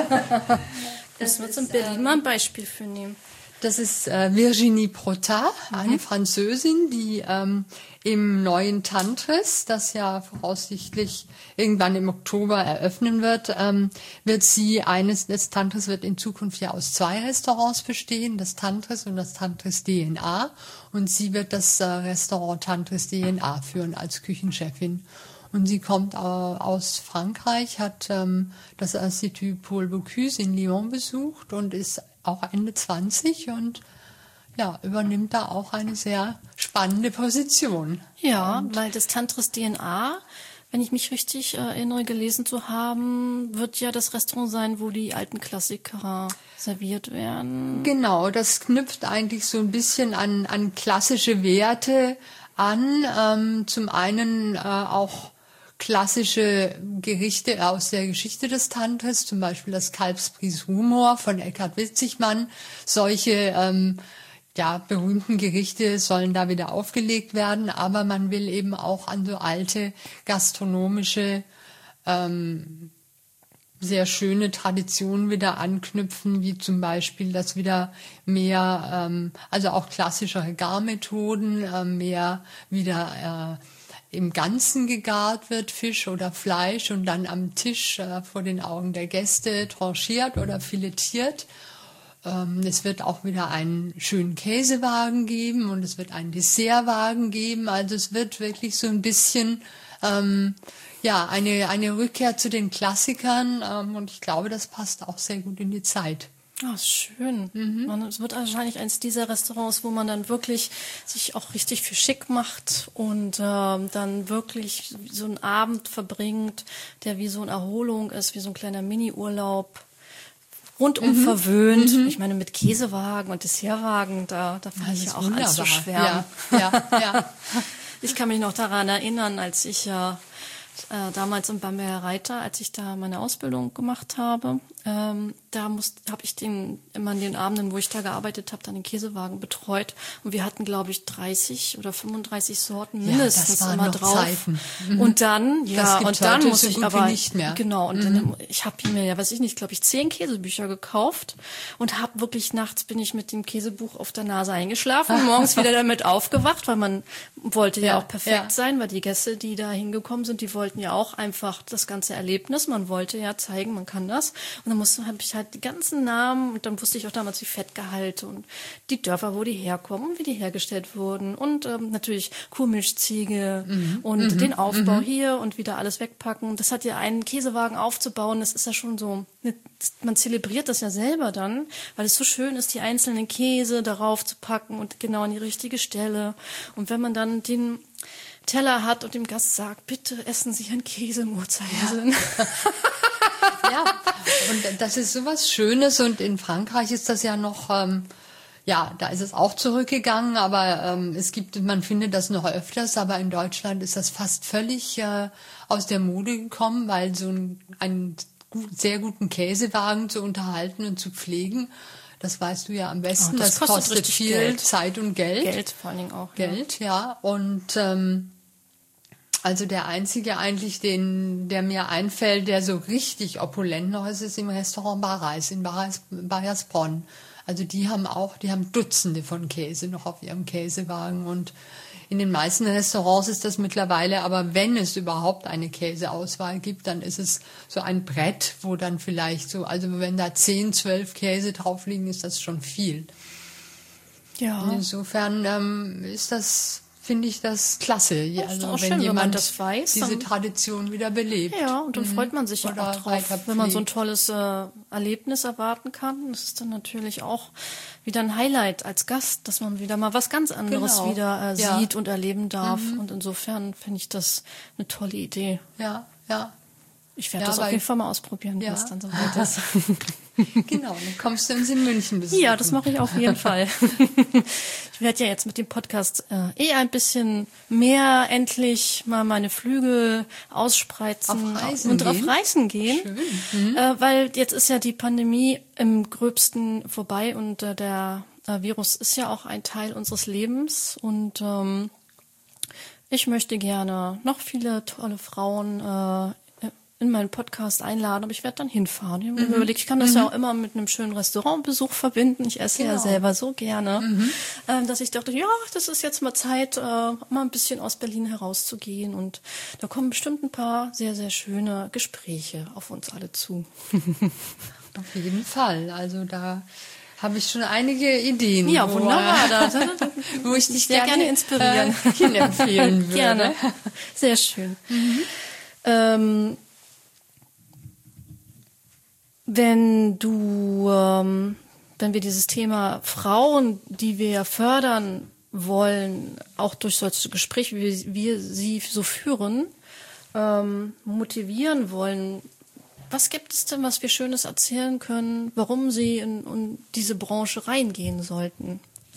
Das wird in Berlin mal ein Beispiel für nehmen. Das ist äh, Virginie Protat, eine mhm. Französin, die ähm, im neuen Tantris, das ja voraussichtlich irgendwann im Oktober eröffnen wird, ähm, wird sie eines, das Tantris wird in Zukunft ja aus zwei Restaurants bestehen, das Tantris und das Tantris D N A. Und sie wird das äh, Restaurant Tantris D N A führen als Küchenchefin. Und sie kommt äh, aus Frankreich, hat ähm, das Institut Paul Bocuse in Lyon besucht und ist auch Ende zwanzig und ja, übernimmt da auch eine sehr spannende Position. Ja, und weil das Tantris D N A, wenn ich mich richtig erinnere, gelesen zu haben, wird ja das Restaurant sein, wo die alten Klassiker serviert werden. Genau, das knüpft eigentlich so ein bisschen an, an klassische Werte an. Ähm, zum einen äh, auch klassische Gerichte aus der Geschichte des Tantris, zum Beispiel das Kalbspries Humor von Eckhard Witzigmann. Solche ähm, ja, berühmten Gerichte sollen da wieder aufgelegt werden, aber man will eben auch an so alte gastronomische, ähm, sehr schöne Traditionen wieder anknüpfen, wie zum Beispiel, dass wieder mehr, ähm, also auch klassischere Garmethoden, äh, mehr wieder äh, im Ganzen gegart wird, Fisch oder Fleisch, und dann am Tisch äh, vor den Augen der Gäste tranchiert oder filetiert. Ähm, es wird auch wieder einen schönen Käsewagen geben und es wird einen Dessertwagen geben. Also es wird wirklich so ein bisschen ähm, ja eine eine Rückkehr zu den Klassikern ähm, und ich glaube, das passt auch sehr gut in die Zeit. Ah, schön. Mhm. Man, es wird wahrscheinlich eins dieser Restaurants, wo man dann wirklich sich auch richtig für schick macht und ähm, dann wirklich so einen Abend verbringt, der wie so eine Erholung ist, wie so ein kleiner Mini-Urlaub. rundum mhm. verwöhnt. Mhm. Ich meine, mit Käsewagen und Dessertwagen, da, da fange ich ja auch an zu schwärmen. Ja, ja, ja. Ich kann mich noch daran erinnern, als ich ja äh, damals in Bamberger Reiter, als ich da meine Ausbildung gemacht habe, ähm, da habe ich den immer in den Abenden, wo ich da gearbeitet habe, dann den Käsewagen betreut. Und wir hatten, glaube ich, dreißig oder fünfunddreißig Sorten mindestens ja, das waren immer noch drauf. Zeiten. Mhm. Und dann, ja, und dann muss so ich gut aber wie nicht mehr. Genau, und mhm. dann, ich habe mir ja, weiß ich nicht, glaube ich, zehn Käsebücher gekauft und habe wirklich nachts bin ich mit dem Käsebuch auf der Nase eingeschlafen und morgens wieder damit aufgewacht, weil man wollte ja, ja auch perfekt ja. sein, weil die Gäste, die da hingekommen sind, die wollten ja auch einfach das ganze Erlebnis, man wollte ja zeigen, man kann das. Und dann musste habe ich halt die ganzen Namen und dann wusste ich auch damals die Fettgehalte und die Dörfer, wo die herkommen und wie die hergestellt wurden und ähm, natürlich Kuhmilchziege mhm. und mhm. den Aufbau mhm. hier und wieder alles wegpacken. Das hat ja einen Käsewagen aufzubauen, das ist ja schon so, man zelebriert das ja selber dann, weil es so schön ist, die einzelnen Käse darauf zu packen und genau an die richtige Stelle. Und wenn man dann den Teller hat und dem Gast sagt, bitte essen Sie einen Käse im Uhrzeigersinn. Ja. Ja, und das ist sowas Schönes und in Frankreich ist das ja noch, ähm, ja, da ist es auch zurückgegangen, aber ähm, es gibt, man findet das noch öfters, aber in Deutschland ist das fast völlig äh, aus der Mode gekommen, weil so ein, einen gut, sehr guten Käsewagen zu unterhalten und zu pflegen, das weißt du ja am besten, oh, das, das kostet, kostet viel Geld. Zeit und Geld. Geld vor allen Dingen auch. Geld, ja, ja. Und ähm, also der einzige eigentlich, den, der mir einfällt, der so richtig opulent noch ist, ist im Restaurant Barreis in Barreis, Bayersbronn. Also die haben auch, die haben Dutzende von Käse noch auf ihrem Käsewagen und in den meisten Restaurants ist das mittlerweile, aber wenn es überhaupt eine Käseauswahl gibt, dann ist es so ein Brett, wo dann vielleicht so, also wenn da zehn, zwölf Käse drauf liegen, ist das schon viel. Ja. Insofern ähm, ist das, finde ich das klasse, das also ist auch wenn schön, jemand wenn man das weiß, diese dann, Tradition wieder belebt. Ja, und dann mhm. freut man sich ja Oder auch drauf, wenn man so ein tolles äh, Erlebnis erwarten kann. Das ist dann natürlich auch wieder ein Highlight als Gast, dass man wieder mal was ganz anderes Genau. wieder äh, Ja. sieht und erleben darf. Mhm. Und insofern finde ich das eine tolle Idee. Ja, ja. Ich werde Ja, das auf weil- jeden Fall mal ausprobieren, Ja. was dann so weit ist. Genau, dann kommst du uns in München besuchen. Ja, das mache ich auf jeden Fall. Ich werde ja jetzt mit dem Podcast äh, eh ein bisschen mehr endlich mal meine Flügel ausspreizen Auf Reisen und gehen? auf Reisen gehen. Schön. Mhm. Äh, weil jetzt ist ja die Pandemie im Gröbsten vorbei und äh, der äh, Virus ist ja auch ein Teil unseres Lebens und ähm, ich möchte gerne noch viele tolle Frauen äh, in meinen Podcast einladen, aber ich werde dann hinfahren. Ich habe mir Mhm. überlegt, ich kann das ja auch immer mit einem schönen Restaurantbesuch verbinden. Ich esse ja Genau. selber so gerne, Mhm. ähm, dass ich dachte, ja, das ist jetzt mal Zeit, äh, mal ein bisschen aus Berlin herauszugehen. Und da kommen bestimmt ein paar sehr, sehr schöne Gespräche auf uns alle zu. Auf jeden Fall. Also da habe ich schon einige Ideen. Ja, wo, wunderbar. äh, Da, da, da, wo ich dich sehr gerne, gerne inspirieren. Äh, hinempfehlen würde. Gerne. Sehr schön. Mhm. Ähm, wenn du, ähm, wenn wir dieses Thema Frauen, die wir fördern wollen, auch durch solche Gespräche, wie wir sie so führen, ähm, motivieren wollen, was gibt es denn, was wir Schönes erzählen können, warum sie in, in diese Branche reingehen sollten?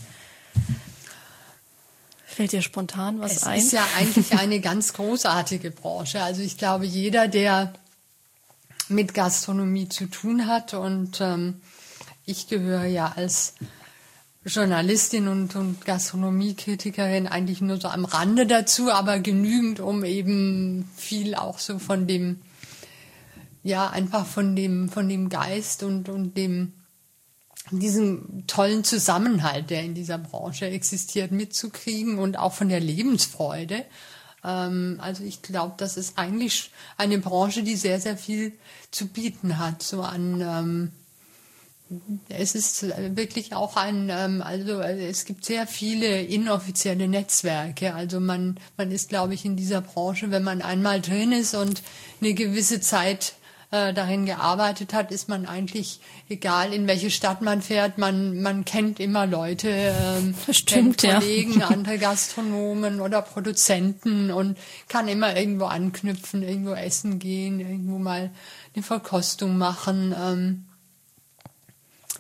Fällt dir spontan was Es ein? ist ja eigentlich eine ganz großartige Branche. Also ich glaube, jeder, der mit Gastronomie zu tun hat und ähm, ich gehöre ja als Journalistin und, und Gastronomiekritikerin eigentlich nur so am Rande dazu, aber genügend, um eben viel auch so von dem, ja, einfach von dem, von dem Geist und, und dem, diesem tollen Zusammenhalt, der in dieser Branche existiert, mitzukriegen und auch von der Lebensfreude. Ähm, also ich glaube, das ist eigentlich eine Branche, die sehr, sehr viel zu bieten hat, so an, ähm, es ist wirklich auch ein, ähm, also es gibt sehr viele inoffizielle Netzwerke. Also man, man ist, glaube ich, in dieser Branche, wenn man einmal drin ist und eine gewisse Zeit äh, darin gearbeitet hat, ist man eigentlich, egal in welche Stadt man fährt, man, man kennt immer Leute, ähm, Das stimmt, kennt ja. Kollegen, andere Gastronomen oder Produzenten und kann immer irgendwo anknüpfen, irgendwo essen gehen, irgendwo mal eine Verkostung machen. Ähm,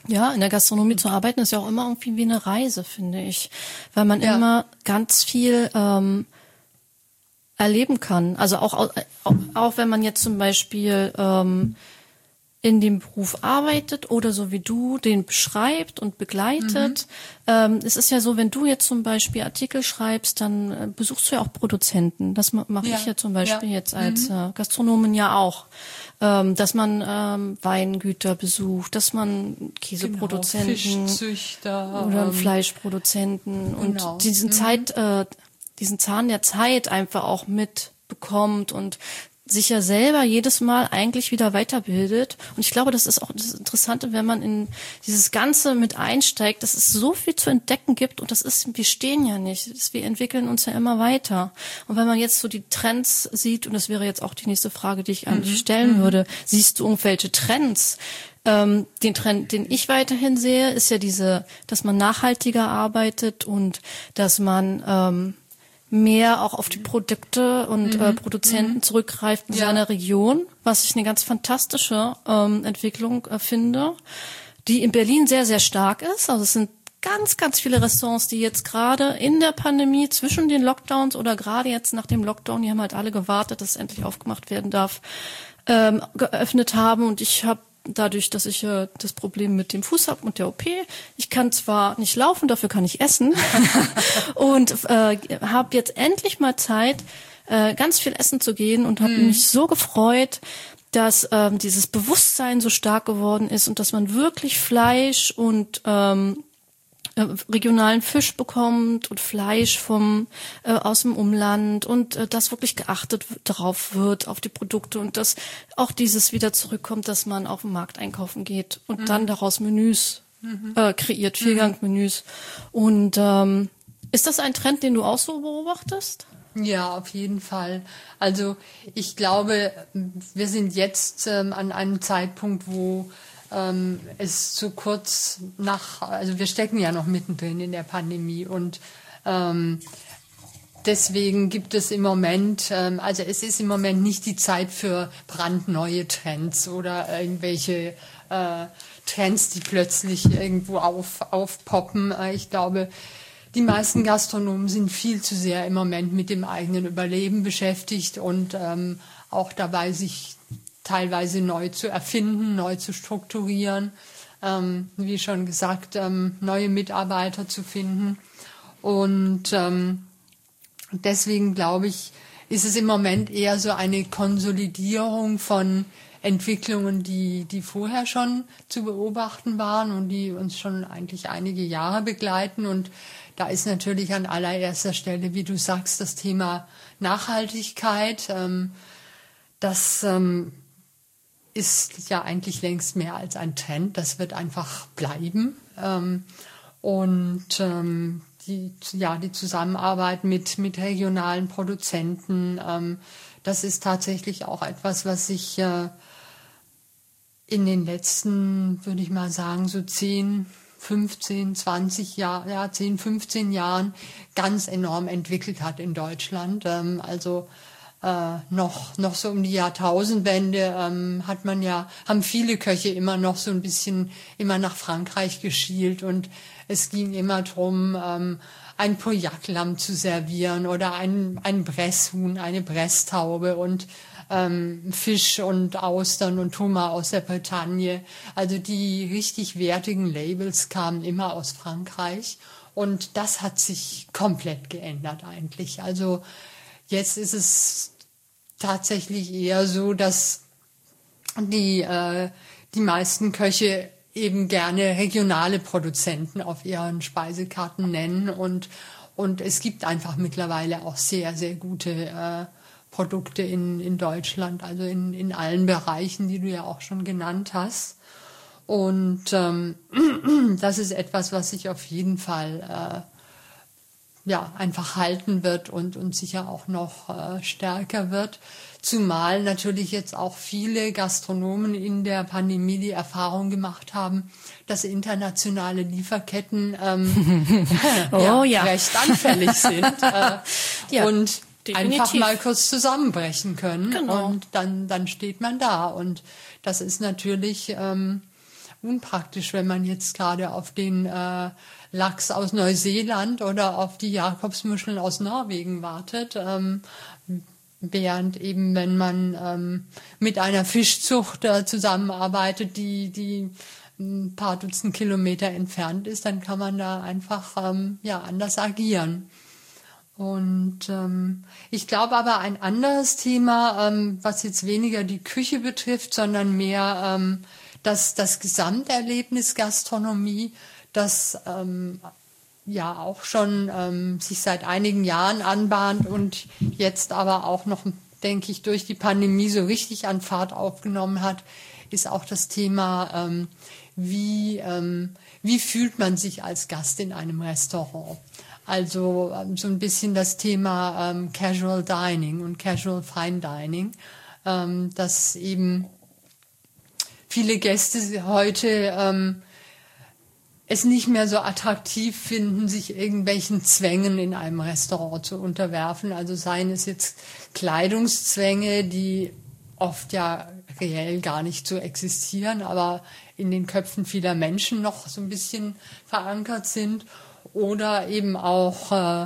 Ja, in der Gastronomie zu arbeiten ist ja auch immer irgendwie wie eine Reise, finde ich, weil man Ja. immer ganz viel ähm, erleben kann. Also auch, auch auch wenn man jetzt zum Beispiel ähm, in dem Beruf arbeitet oder so wie du den beschreibt und begleitet. Mhm. Ähm, es ist ja so, wenn du jetzt zum Beispiel Artikel schreibst, dann äh, besuchst du ja auch Produzenten. Das ma- mache Ja. ich ja zum Beispiel Ja. jetzt als Mhm. äh, Gastronomin ja auch. Ähm, dass man ähm, Weingüter besucht, dass man Käseproduzenten Genau, Fischzüchter oder ähm, Fleischproduzenten genau. und diesen Mhm. Zeit, äh, diesen Zahn der Zeit einfach auch mitbekommt und sich ja selber jedes Mal eigentlich wieder weiterbildet. Und ich glaube, das ist auch das Interessante, wenn man in dieses Ganze mit einsteigt, dass es so viel zu entdecken gibt und das ist, wir stehen ja nicht. Wir entwickeln uns ja immer weiter. Und wenn man jetzt so die Trends sieht, und das wäre jetzt auch die nächste Frage, die ich an dich stellen würde, siehst du irgendwelche Trends? Ähm, den Trend, den ich weiterhin sehe, ist ja diese, dass man nachhaltiger arbeitet und dass man ähm, mehr auch auf die Produkte und mhm. äh, Produzenten mhm. zurückgreift in ja. seiner Region, was ich eine ganz fantastische ähm, Entwicklung äh, finde, die in Berlin sehr, sehr stark ist. Also es sind ganz, ganz viele Restaurants, die jetzt gerade in der Pandemie zwischen den Lockdowns oder gerade jetzt nach dem Lockdown, die haben halt alle gewartet, dass es endlich aufgemacht werden darf, ähm, geöffnet haben. Und ich habe dadurch, dass ich äh, das Problem mit dem Fuß habe und der O P, ich kann zwar nicht laufen, dafür kann ich essen und äh, habe jetzt endlich mal Zeit, äh, ganz viel essen zu gehen und habe mm. mich so gefreut, dass ähm, dieses Bewusstsein so stark geworden ist und dass man wirklich Fleisch und ähm, äh, regionalen Fisch bekommt und Fleisch vom äh, aus dem Umland und äh, dass wirklich geachtet w- darauf wird, auf die Produkte und dass auch dieses wieder zurückkommt, dass man auf den Markt einkaufen geht und mhm. dann daraus Menüs mhm. äh, kreiert, Viergang-Menüs. Und ähm, ist das ein Trend, den du auch so beobachtest? Ja, auf jeden Fall. Also ich glaube, wir sind jetzt ähm, an einem Zeitpunkt, wo ähm, es zu kurz nach, also wir stecken ja noch mittendrin in der Pandemie und ähm, deswegen gibt es im Moment, ähm, also es ist im Moment nicht die Zeit für brandneue Trends oder irgendwelche äh, Trends, die plötzlich irgendwo auf, aufpoppen. Äh, ich glaube, die meisten Gastronomen sind viel zu sehr im Moment mit dem eigenen Überleben beschäftigt und ähm, auch dabei, sich teilweise neu zu erfinden, neu zu strukturieren, ähm, wie schon gesagt, ähm, neue Mitarbeiter zu finden. Und ähm, deswegen glaube ich, ist es im Moment eher so eine Konsolidierung von Entwicklungen, die, die vorher schon zu beobachten waren und die uns schon eigentlich einige Jahre begleiten. Und da ist natürlich an allererster Stelle, wie du sagst, das Thema Nachhaltigkeit. Ähm, das ähm, ist ja eigentlich längst mehr als ein Trend. Das wird einfach bleiben. Ähm, und ähm, die, ja, die Zusammenarbeit mit, mit regionalen Produzenten, ähm, das ist tatsächlich auch etwas, was sich äh, in den letzten, würde ich mal sagen, so zehn, fünfzehn, zwanzig Jahren, ja, zehn, fünfzehn Jahren ganz enorm entwickelt hat in Deutschland. Ähm, also äh, noch, noch so um die Jahrtausendwende ähm, hat man ja, haben viele Köche immer noch so ein bisschen immer nach Frankreich geschielt und es ging immer drum, ähm, ein Pauillac-Lamm zu servieren oder ein, ein Bresshuhn, eine Bresstaube und ähm, Fisch und Austern und Hummer aus der Bretagne. Also die richtig wertigen Labels kamen immer aus Frankreich und das hat sich komplett geändert eigentlich. Also jetzt ist es tatsächlich eher so, dass die, äh, die meisten Köche eben gerne regionale Produzenten auf ihren Speisekarten nennen und, und es gibt einfach mittlerweile auch sehr, sehr gute äh, Produkte in, in Deutschland, also in, in allen Bereichen, die du ja auch schon genannt hast. Und ähm, das ist etwas, was sich auf jeden Fall äh, ja, einfach halten wird und, und sicher auch noch äh, stärker wird. Zumal natürlich jetzt auch viele Gastronomen in der Pandemie die Erfahrung gemacht haben, dass internationale Lieferketten ähm, oh, ja, ja. recht anfällig sind äh, ja, und definitiv. einfach mal kurz zusammenbrechen können. Genau. Und dann, dann steht man da. Und das ist natürlich ähm, unpraktisch, wenn man jetzt gerade auf den äh, Lachs aus Neuseeland oder auf die Jakobsmuscheln aus Norwegen wartet. Ähm, während eben, wenn man ähm, mit einer Fischzucht äh, zusammenarbeitet, die, die ein paar Dutzend Kilometer entfernt ist, dann kann man da einfach ähm, ja anders agieren. Und ähm, ich glaube aber ein anderes Thema, ähm, was jetzt weniger die Küche betrifft, sondern mehr ähm, das, das Gesamterlebnis Gastronomie, das ähm, ja auch schon ähm, sich seit einigen Jahren anbahnt und jetzt aber auch noch, denke ich, durch die Pandemie so richtig an Fahrt aufgenommen hat, ist auch das Thema, ähm, wie, ähm, wie fühlt man sich als Gast in einem Restaurant? Also ähm, so ein bisschen das Thema ähm, Casual Dining und Casual Fine Dining, ähm, dass eben viele Gäste heute ähm, es nicht mehr so attraktiv finden, sich irgendwelchen Zwängen in einem Restaurant zu unterwerfen. Also seien es jetzt Kleidungszwänge, die oft ja reell gar nicht so existieren, aber in den Köpfen vieler Menschen noch so ein bisschen verankert sind. Oder eben auch, äh,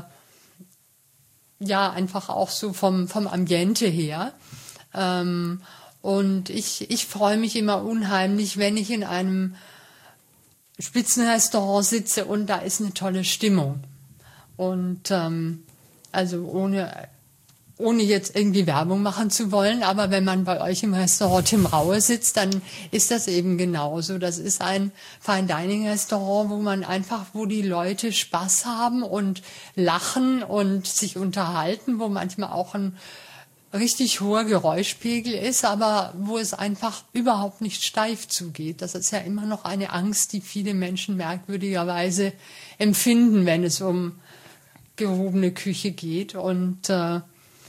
ja, einfach auch so vom, vom Ambiente her. Ähm, und ich, ich freue mich immer unheimlich, wenn ich in einem Spitzenrestaurant sitze und da ist eine tolle Stimmung. Und ähm, also ohne, ohne jetzt irgendwie Werbung machen zu wollen, aber wenn man bei euch im Restaurant Tim Raue sitzt, dann ist das eben genauso. Das ist ein Fine-Dining-Restaurant, wo man einfach, wo die Leute Spaß haben und lachen und sich unterhalten, wo manchmal auch ein richtig hoher Geräuschpegel ist, aber wo es einfach überhaupt nicht steif zugeht. Das ist ja immer noch eine Angst, die viele Menschen merkwürdigerweise empfinden, wenn es um gehobene Küche geht. Und äh,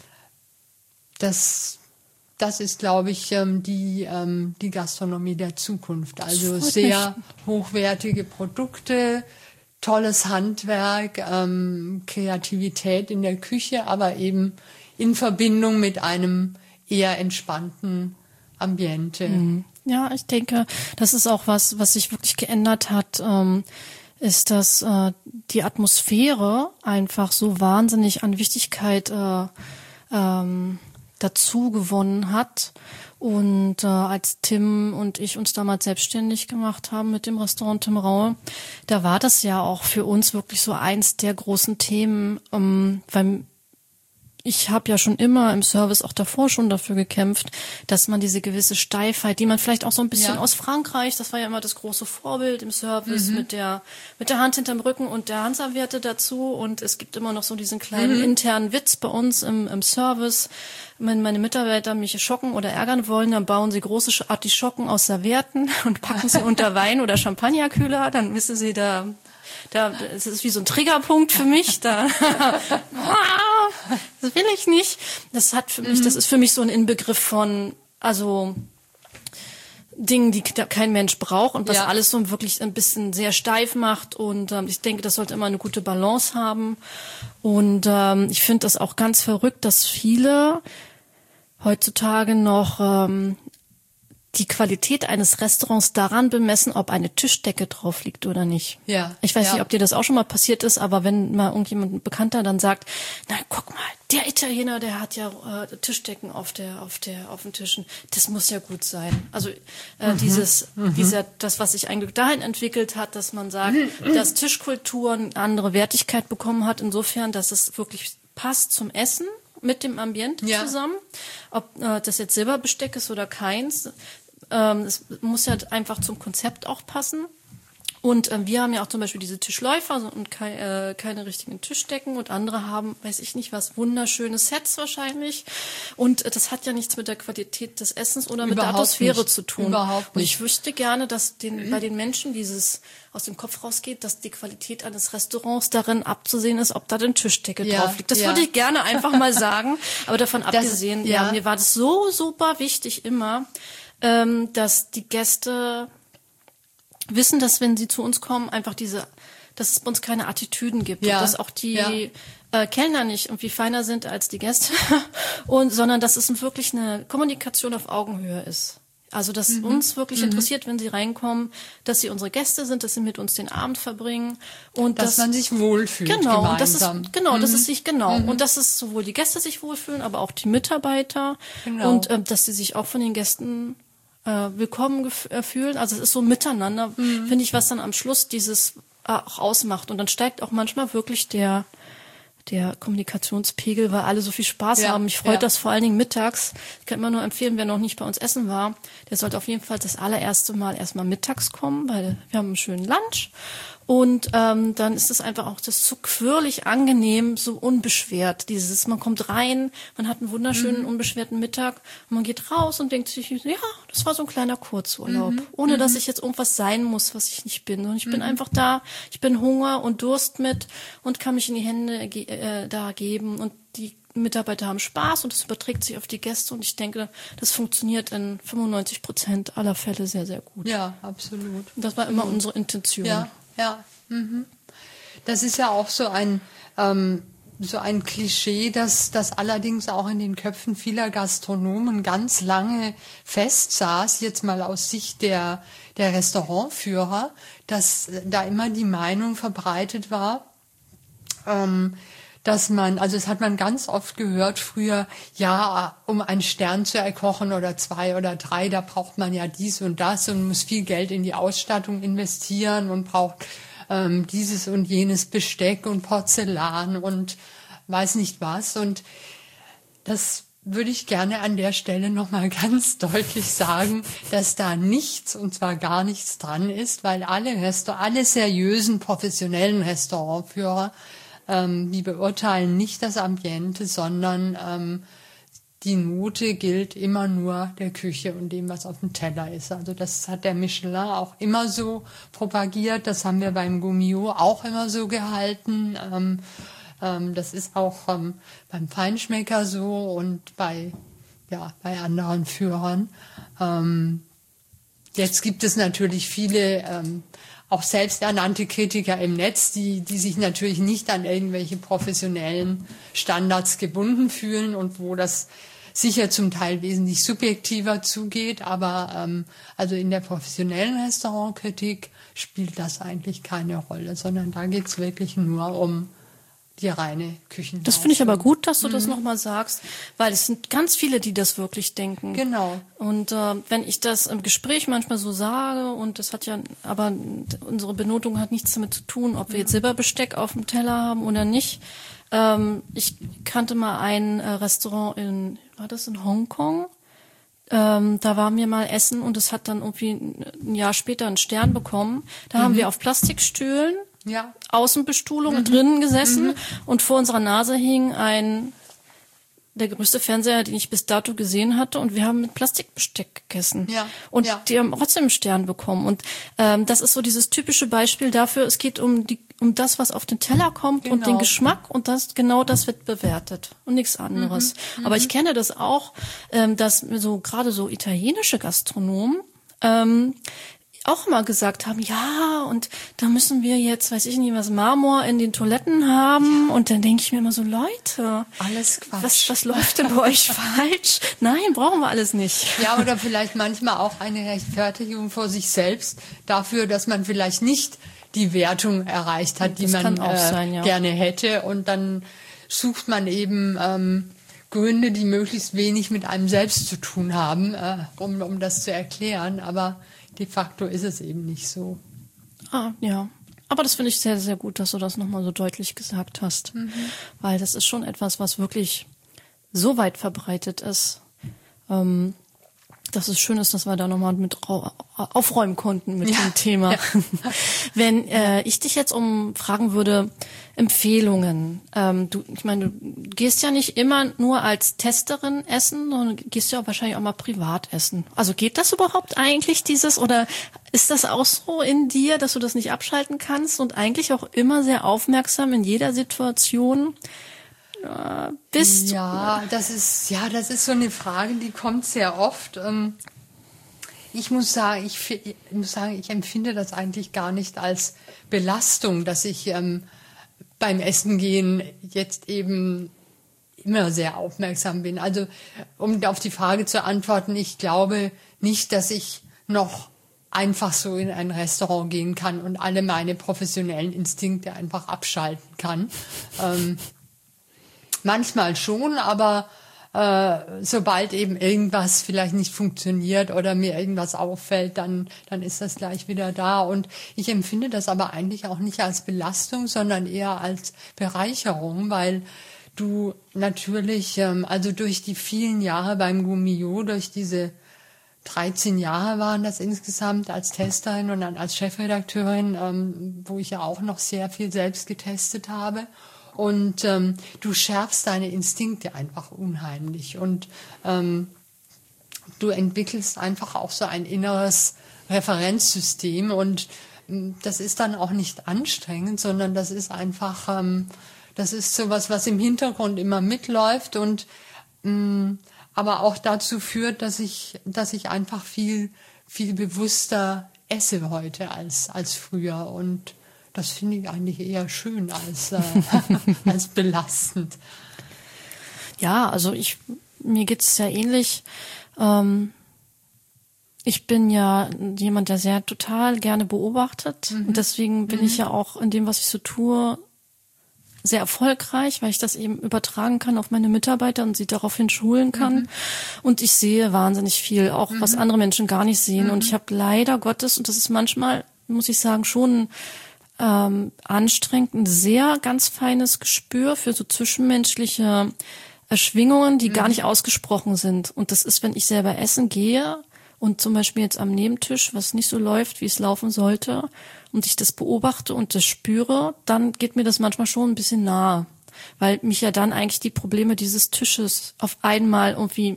das, das ist, glaube ich, ähm, die, ähm, die Gastronomie der Zukunft. Also sehr hochwertige Produkte, tolles Handwerk, ähm, Kreativität in der Küche, aber eben in Verbindung mit einem eher entspannten Ambiente. Ja, ich denke, das ist auch was, was sich wirklich geändert hat, ähm, ist, dass äh, die Atmosphäre einfach so wahnsinnig an Wichtigkeit äh, ähm, dazu gewonnen hat. Und äh, als Tim und ich uns damals selbstständig gemacht haben mit dem Restaurant Tim Raue, da war das ja auch für uns wirklich so eins der großen Themen, ähm, weil ich habe ja schon immer im Service auch davor schon dafür gekämpft, dass man diese gewisse Steifheit, die man vielleicht auch so ein bisschen ja. aus Frankreich, das war ja immer das große Vorbild im Service, mhm. mit der mit der Hand hinterm Rücken und der Handserviette dazu. Und es gibt immer noch so diesen kleinen mhm. internen Witz bei uns im, im Service. Wenn meine Mitarbeiter mich schocken oder ärgern wollen, dann bauen sie große Artischocken aus Servietten und packen sie unter Wein- oder Champagnerkühler. Dann wissen sie, da Da, es ist wie so ein Triggerpunkt für mich. Da, das will ich nicht. Das hat für mich, das ist für mich so ein Inbegriff von, also Dingen, die kein Mensch braucht und was ja. alles so wirklich ein bisschen sehr steif macht. Und ähm, ich denke, das sollte immer eine gute Balance haben. Und ähm, ich finde das auch ganz verrückt, dass viele heutzutage noch ähm, die Qualität eines Restaurants daran bemessen, ob eine Tischdecke drauf liegt oder nicht. Ja. Ich weiß ja. nicht, ob dir das auch schon mal passiert ist, aber wenn mal irgendjemand ein Bekannter dann sagt, na guck mal, der Italiener, der hat ja äh, Tischdecken auf der auf der auf den Tischen, das muss ja gut sein. Also äh, mhm. dieses mhm. dieser das, was sich eigentlich dahin entwickelt hat, dass man sagt, mhm. dass Tischkultur eine andere Wertigkeit bekommen hat, insofern, dass es wirklich passt zum Essen mit dem Ambiente ja. zusammen, ob äh, das jetzt Silberbesteck ist oder keins. Ähm, es muss ja einfach zum Konzept auch passen. Und äh, wir haben ja auch zum Beispiel diese Tischläufer und kei äh, keine richtigen Tischdecken und andere haben, weiß ich nicht was, wunderschöne Sets wahrscheinlich. Und äh, das hat ja nichts mit der Qualität des Essens oder mit Überhaupt der Atmosphäre nicht. zu tun. Überhaupt nicht. Und ich wüsste gerne, dass den, bei den Menschen dieses aus dem Kopf rausgeht, dass die Qualität eines Restaurants darin abzusehen ist, ob da eine Tischdecke ja, drauf liegt. Das ja. würde ich gerne einfach mal sagen. Aber davon das, abgesehen, ja. ja, mir war das so super wichtig immer, ähm, dass die Gäste wissen, dass wenn sie zu uns kommen, einfach diese, dass es bei uns keine Attitüden gibt ja. und dass auch die ja. äh, Kellner nicht irgendwie feiner sind als die Gäste und sondern dass es wirklich eine Kommunikation auf Augenhöhe ist. Also, dass mhm. uns wirklich mhm. interessiert, wenn sie reinkommen, dass sie unsere Gäste sind, dass sie mit uns den Abend verbringen und dass, dass man sich wohlfühlt genau, gemeinsam. Das ist, genau, mhm. dass es sich genau mhm. und dass es sowohl die Gäste sich wohlfühlen, aber auch die Mitarbeiter genau. und äh, dass sie sich auch von den Gästen äh, willkommen gef- äh, fühlen. Also es ist so miteinander, mhm. finde ich, was dann am Schluss dieses äh, auch ausmacht und dann steigt auch manchmal wirklich der der Kommunikationspegel, weil alle so viel Spaß ja, haben. Mich freut ja. das vor allen Dingen mittags. Ich kann immer nur empfehlen, wer noch nicht bei uns essen war, der sollte auf jeden Fall das allererste Mal erstmal mittags kommen, weil wir haben einen schönen Lunch. Und ähm, dann ist es einfach auch das so quirlig angenehm, so unbeschwert. Dieses, man kommt rein, man hat einen wunderschönen, mhm. unbeschwerten Mittag und man geht raus und denkt sich, ja, das war so ein kleiner Kurzurlaub. Mhm. Ohne mhm. dass ich jetzt irgendwas sein muss, was ich nicht bin. Und ich mhm. bin einfach da, ich bin Hunger und Durst mit und kann mich in die Hände ge- äh, da geben. Und die Mitarbeiter haben Spaß und das überträgt sich auf die Gäste. Und ich denke, das funktioniert in fünfundneunzig Prozent aller Fälle sehr, sehr gut. Ja, absolut. Und das war immer mhm. unsere Intention. Ja. Ja, mhm. Das ist ja auch so ein ähm, so ein Klischee, das das allerdings auch in den Köpfen vieler Gastronomen ganz lange festsaß. Jetzt mal aus Sicht der der Restaurantführer, dass da immer die Meinung verbreitet war, ähm, dass man, also das hat man ganz oft gehört früher, ja, um einen Stern zu erkochen oder zwei oder drei, da braucht man ja dies und das und muss viel Geld in die Ausstattung investieren und braucht ähm, dieses und jenes Besteck und Porzellan und weiß nicht was. Und das würde ich gerne an der Stelle nochmal ganz deutlich sagen, dass da nichts, und zwar gar nichts dran ist, weil alle Restaur- alle seriösen, professionellen Restaurantführer Ähm, die beurteilen nicht das Ambiente, sondern ähm, die Note gilt immer nur der Küche und dem, was auf dem Teller ist. Also das hat der Michelin auch immer so propagiert. Das haben wir beim Gummio auch immer so gehalten. Ähm, ähm, das ist auch ähm, beim Feinschmecker so und bei, ja, bei anderen Führern. Ähm, jetzt gibt es natürlich viele ähm, auch selbsternannte Kritiker im Netz, die, die sich natürlich nicht an irgendwelche professionellen Standards gebunden fühlen und wo das sicher zum Teil wesentlich subjektiver zugeht. Aber ähm, also in der professionellen Restaurantkritik spielt das eigentlich keine Rolle, sondern da geht's wirklich nur um die reine Küchen. Das finde ich aber gut, dass du mhm. das nochmal sagst, weil es sind ganz viele, die das wirklich denken. Genau. Und äh, wenn ich das im Gespräch manchmal so sage, und das hat ja, aber unsere Benotung hat nichts damit zu tun, ob wir jetzt Silberbesteck auf dem Teller haben oder nicht. Ähm, ich kannte mal ein äh, Restaurant in, war das in Hongkong? Ähm, da waren wir mal essen und es hat dann irgendwie ein Jahr später einen Stern bekommen. Da mhm. haben wir auf Plastikstühlen Ja. Außenbestuhlung mhm. drinnen gesessen mhm. und vor unserer Nase hing ein, der größte Fernseher, den ich bis dato gesehen hatte, und wir haben mit Plastikbesteck gegessen. Ja. Und ja. die haben trotzdem einen Stern bekommen. Und ähm, das ist so dieses typische Beispiel dafür, es geht um die um das, was auf den Teller kommt genau. und den Geschmack, und das genau das wird bewertet und nichts anderes. Mhm. Aber ich kenne das auch, ähm, dass so gerade so italienische Gastronomen ähm, auch mal gesagt haben, ja, und da müssen wir jetzt, weiß ich nicht, was Marmor in den Toiletten haben. Ja. Und dann denke ich mir immer so, Leute, alles Quatsch. Was, was läuft denn bei euch falsch? Nein, brauchen wir alles nicht. Ja, oder vielleicht manchmal auch eine Rechtfertigung vor sich selbst dafür, dass man vielleicht nicht die Wertung erreicht hat, die das man äh, sein, ja. gerne hätte. Und dann sucht man eben ähm, Gründe, die möglichst wenig mit einem selbst zu tun haben, äh, um, um das zu erklären. Aber de facto ist es eben nicht so. Ah, ja. Aber das finde ich sehr, sehr gut, dass du das nochmal so deutlich gesagt hast. Mhm. Weil das ist schon etwas, was wirklich so weit verbreitet ist, ähm, dass es schön ist, dass wir da nochmal mit aufräumen konnten mit ja. dem Thema. Ja. Wenn äh, ich dich jetzt um fragen würde, Empfehlungen. Ähm, du, ich meine, du gehst ja nicht immer nur als Testerin essen, sondern gehst ja auch wahrscheinlich auch mal privat essen. Also geht das überhaupt eigentlich, dieses, oder ist das auch so in dir, dass du das nicht abschalten kannst und eigentlich auch immer sehr aufmerksam in jeder Situation äh, bist? Ja, das ist, ja, das ist so eine Frage, die kommt sehr oft. Ähm, ich muss sagen, ich, ich muss sagen, ich empfinde das eigentlich gar nicht als Belastung, dass ich ähm, beim Essen gehen jetzt eben immer sehr aufmerksam bin. Also um auf die Frage zu antworten, ich glaube nicht, dass ich noch einfach so in ein Restaurant gehen kann und alle meine professionellen Instinkte einfach abschalten kann. Ähm, manchmal schon, aber äh, sobald eben irgendwas vielleicht nicht funktioniert oder mir irgendwas auffällt, dann, dann ist das gleich wieder da. Und ich empfinde das aber eigentlich auch nicht als Belastung, sondern eher als Bereicherung, weil du natürlich, ähm, also durch die vielen Jahre beim Gummio, durch diese dreizehn Jahre waren das insgesamt als Testerin und dann als Chefredakteurin, ähm, wo ich ja auch noch sehr viel selbst getestet habe. Und ähm, du schärfst deine Instinkte einfach unheimlich. Und ähm, du entwickelst einfach auch so ein inneres Referenzsystem. Und ähm, das ist dann auch nicht anstrengend, sondern das ist einfach, ähm, das ist sowas, was im Hintergrund immer mitläuft und ähm, aber auch dazu führt, dass ich, dass ich einfach viel, viel bewusster esse heute als, als früher. Und das finde ich eigentlich eher schön als, äh, als belastend. Ja, also ich, mir geht's ja ähnlich. Ähm, ich bin ja jemand, der sehr total gerne beobachtet. Mhm. Und deswegen bin mhm. ich ja auch in dem, was ich so tue, sehr erfolgreich, weil ich das eben übertragen kann auf meine Mitarbeiter und sie daraufhin schulen kann. Mhm. Und ich sehe wahnsinnig viel, auch mhm. was andere Menschen gar nicht sehen. Mhm. Und ich habe leider Gottes, und das ist manchmal, muss ich sagen, schon ähm, anstrengend, ein sehr ganz feines Gespür für so zwischenmenschliche Erschwingungen, die mhm. gar nicht ausgesprochen sind. Und das ist, wenn ich selber essen gehe und zum Beispiel jetzt am Nebentisch, was nicht so läuft, wie es laufen sollte, und ich das beobachte und das spüre, dann geht mir das manchmal schon ein bisschen nahe, weil mich ja dann eigentlich die Probleme dieses Tisches auf einmal irgendwie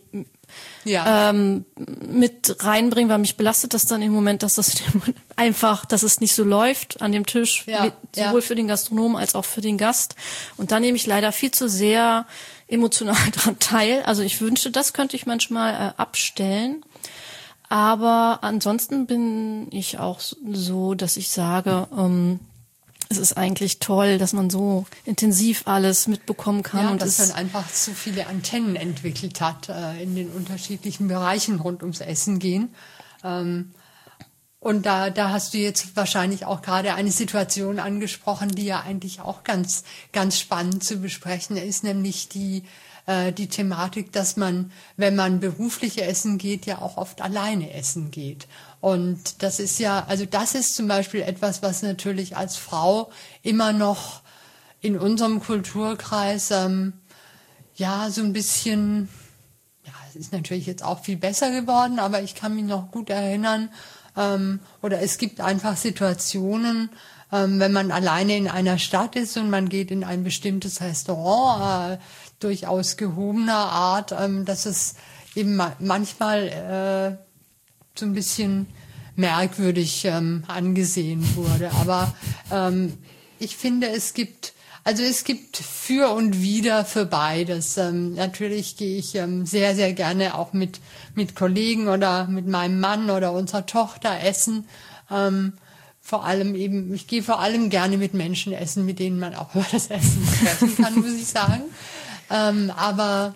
ja. ähm, mit reinbringen, weil mich belastet das dann im Moment, dass das einfach, dass es nicht so läuft an dem Tisch, ja. mit, sowohl ja. für den Gastronomen als auch für den Gast. Und dann nehme ich leider viel zu sehr emotional daran teil. Also ich wünschte, das könnte ich manchmal äh, abstellen. Aber ansonsten bin ich auch so, dass ich sage, ähm, es ist eigentlich toll, dass man so intensiv alles mitbekommen kann. Ja, und dass es man einfach so viele Antennen entwickelt hat, äh, in den unterschiedlichen Bereichen rund ums Essen gehen. Ähm, und da, da hast du jetzt wahrscheinlich auch gerade eine Situation angesprochen, die ja eigentlich auch ganz, ganz spannend zu besprechen ist, nämlich die die Thematik, dass man, wenn man beruflich essen geht, ja auch oft alleine essen geht. Und das ist ja, also das ist zum Beispiel etwas, was natürlich als Frau immer noch in unserem Kulturkreis ähm, ja so ein bisschen, ja, es ist natürlich jetzt auch viel besser geworden, aber ich kann mich noch gut erinnern, ähm, oder es gibt einfach Situationen, ähm, wenn man alleine in einer Stadt ist und man geht in ein bestimmtes Restaurant, äh, durchaus gehobener Art, ähm, dass es eben ma- manchmal äh, so ein bisschen merkwürdig ähm, angesehen wurde. Aber ähm, ich finde, es gibt, also es gibt für und wider für beides. Ähm, natürlich gehe ich ähm, sehr, sehr gerne auch mit, mit Kollegen oder mit meinem Mann oder unserer Tochter essen. Ähm, vor allem eben, ich gehe vor allem gerne mit Menschen essen, mit denen man auch über das Essen sprechen kann, muss ich sagen. Ähm, aber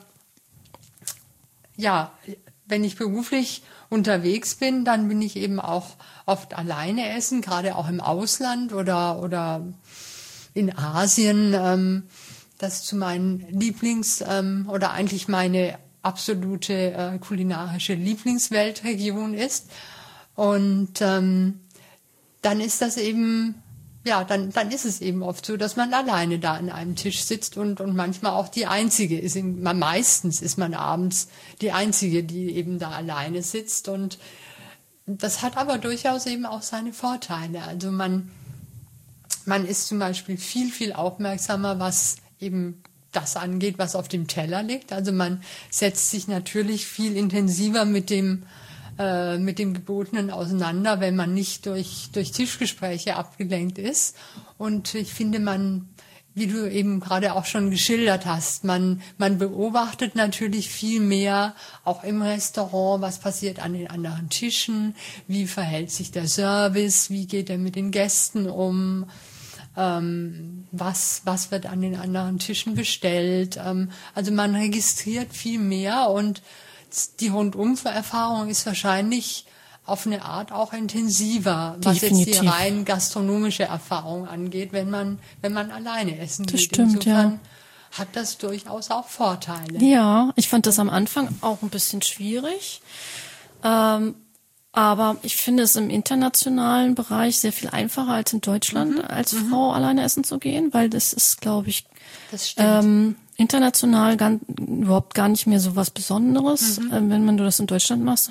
ja, wenn ich beruflich unterwegs bin, dann bin ich eben auch oft alleine essen, gerade auch im Ausland oder oder in Asien, ähm, das zu meinen Lieblings- ähm, oder eigentlich meine absolute äh, kulinarische Lieblingsweltregion ist. Und ähm, dann ist das eben Ja, dann, dann ist es eben oft so, dass man alleine da an einem Tisch sitzt und, und manchmal auch die Einzige ist. In, meistens ist man abends die Einzige, die eben da alleine sitzt. Und das hat aber durchaus eben auch seine Vorteile. Also man, man ist zum Beispiel viel, viel aufmerksamer, was eben das angeht, was auf dem Teller liegt. Also man setzt sich natürlich viel intensiver mit dem mit dem Gebotenen auseinander, wenn man nicht durch, durch Tischgespräche abgelenkt ist. Und ich finde, man, wie du eben gerade auch schon geschildert hast, man, man beobachtet natürlich viel mehr, auch im Restaurant, was passiert an den anderen Tischen, wie verhält sich der Service, wie geht er mit den Gästen um. ähm, was, was wird an den anderen Tischen bestellt. Ähm, also man registriert viel mehr und die Rundum-Erfahrung ist wahrscheinlich auf eine Art auch intensiver, was Definitiv. jetzt die rein gastronomische Erfahrung angeht, wenn man, wenn man alleine essen Das geht. stimmt, Insofern ja. hat das durchaus auch Vorteile. Ja, ich fand das am Anfang auch ein bisschen schwierig. Ähm, aber ich finde es im internationalen Bereich sehr viel einfacher als in Deutschland, Mhm. als Mhm. Frau alleine essen zu gehen, weil das ist, glaube ich, Das stimmt. ähm, international gar, überhaupt gar nicht mehr so was Besonderes. Mhm. Ähm, wenn man du das in Deutschland machst,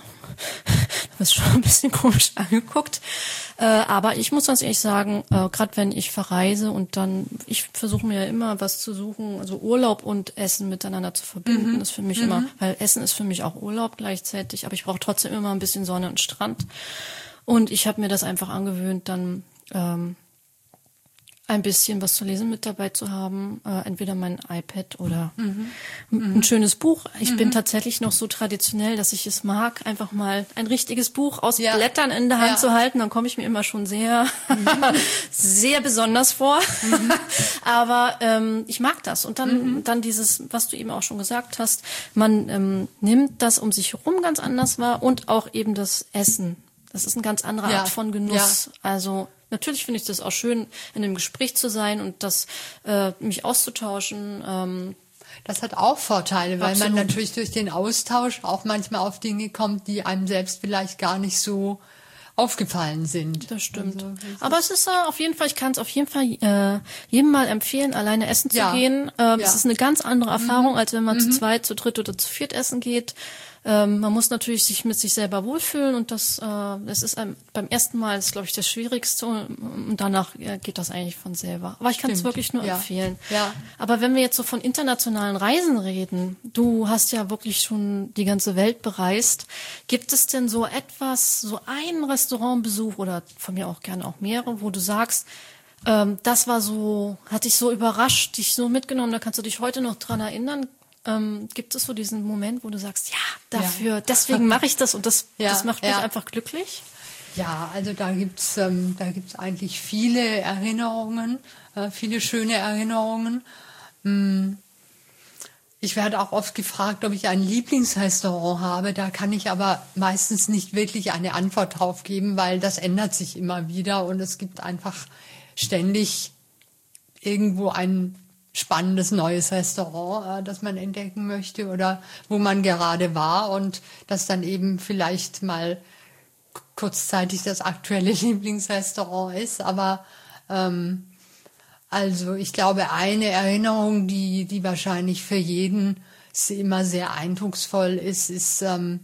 du wirst schon ein bisschen komisch angeguckt. Äh, aber ich muss ganz ehrlich sagen, äh, gerade wenn ich verreise und dann, ich versuche mir ja immer was zu suchen, also Urlaub und Essen miteinander zu verbinden, Mhm. ist für mich Mhm. immer, weil Essen ist für mich auch Urlaub gleichzeitig, aber ich brauche trotzdem immer ein bisschen Sonne und Strand. Und ich habe mir das einfach angewöhnt, dann ähm, ein bisschen was zu lesen mit dabei zu haben, äh, entweder mein iPad oder Mhm. ein schönes Buch. Ich bin tatsächlich noch so traditionell, dass ich es mag, einfach mal ein richtiges Buch aus Ja. Blättern in der Hand Ja. zu halten. Dann komme ich mir immer schon sehr, sehr besonders vor. Aber ähm, ich mag das. Und dann, dann dieses, was du eben auch schon gesagt hast, man ähm, nimmt das um sich herum ganz anders wahr und auch eben das Essen. Das ist eine ganz andere Ja. Art von Genuss. Also natürlich finde ich das auch schön, in einem Gespräch zu sein und das äh, mich auszutauschen. Ähm, Das hat auch Vorteile, weil Absolut. man natürlich durch den Austausch auch manchmal auf Dinge kommt, die einem selbst vielleicht gar nicht so aufgefallen sind. Das stimmt. Also, das Aber es ist äh, auf jeden Fall, ich kann es auf jeden Fall äh, jedem mal empfehlen, alleine essen zu Ja. gehen. Ähm, Ja. Es ist eine ganz andere Erfahrung, als wenn man zu zweit, zu dritt oder zu viert essen geht. Ähm, man muss natürlich sich mit sich selber wohlfühlen und das, äh, das ist einem, beim ersten Mal ist, glaube ich, das Schwierigste und danach äh, geht das eigentlich von selber. Aber ich kann es Stimmt. wirklich nur Ja. empfehlen. Ja. Aber wenn wir jetzt so von internationalen Reisen reden, du hast ja wirklich schon die ganze Welt bereist. Gibt es denn so etwas, so einen Restaurantbesuch oder von mir auch gerne auch mehrere, wo du sagst, ähm, das war so, hat dich so überrascht, dich so mitgenommen, da kannst du dich heute noch dran erinnern? Ähm, gibt es so diesen Moment, wo du sagst, ja, dafür, Ja. deswegen mache ich das und das, Ja, das macht mich ja. einfach glücklich? Ja, also da gibt's ähm, da gibt's eigentlich viele Erinnerungen, äh, viele schöne Erinnerungen. Hm. Ich werde auch oft gefragt, ob ich ein Lieblingsrestaurant habe. Da kann ich aber meistens nicht wirklich eine Antwort drauf geben, weil das ändert sich immer wieder und es gibt einfach ständig irgendwo ein spannendes neues Restaurant, äh, das man entdecken möchte oder wo man gerade war und das dann eben vielleicht mal k- kurzzeitig das aktuelle Lieblingsrestaurant ist. Aber ähm, also ich glaube, eine Erinnerung, die, die wahrscheinlich für jeden immer sehr eindrucksvoll ist, ist ähm,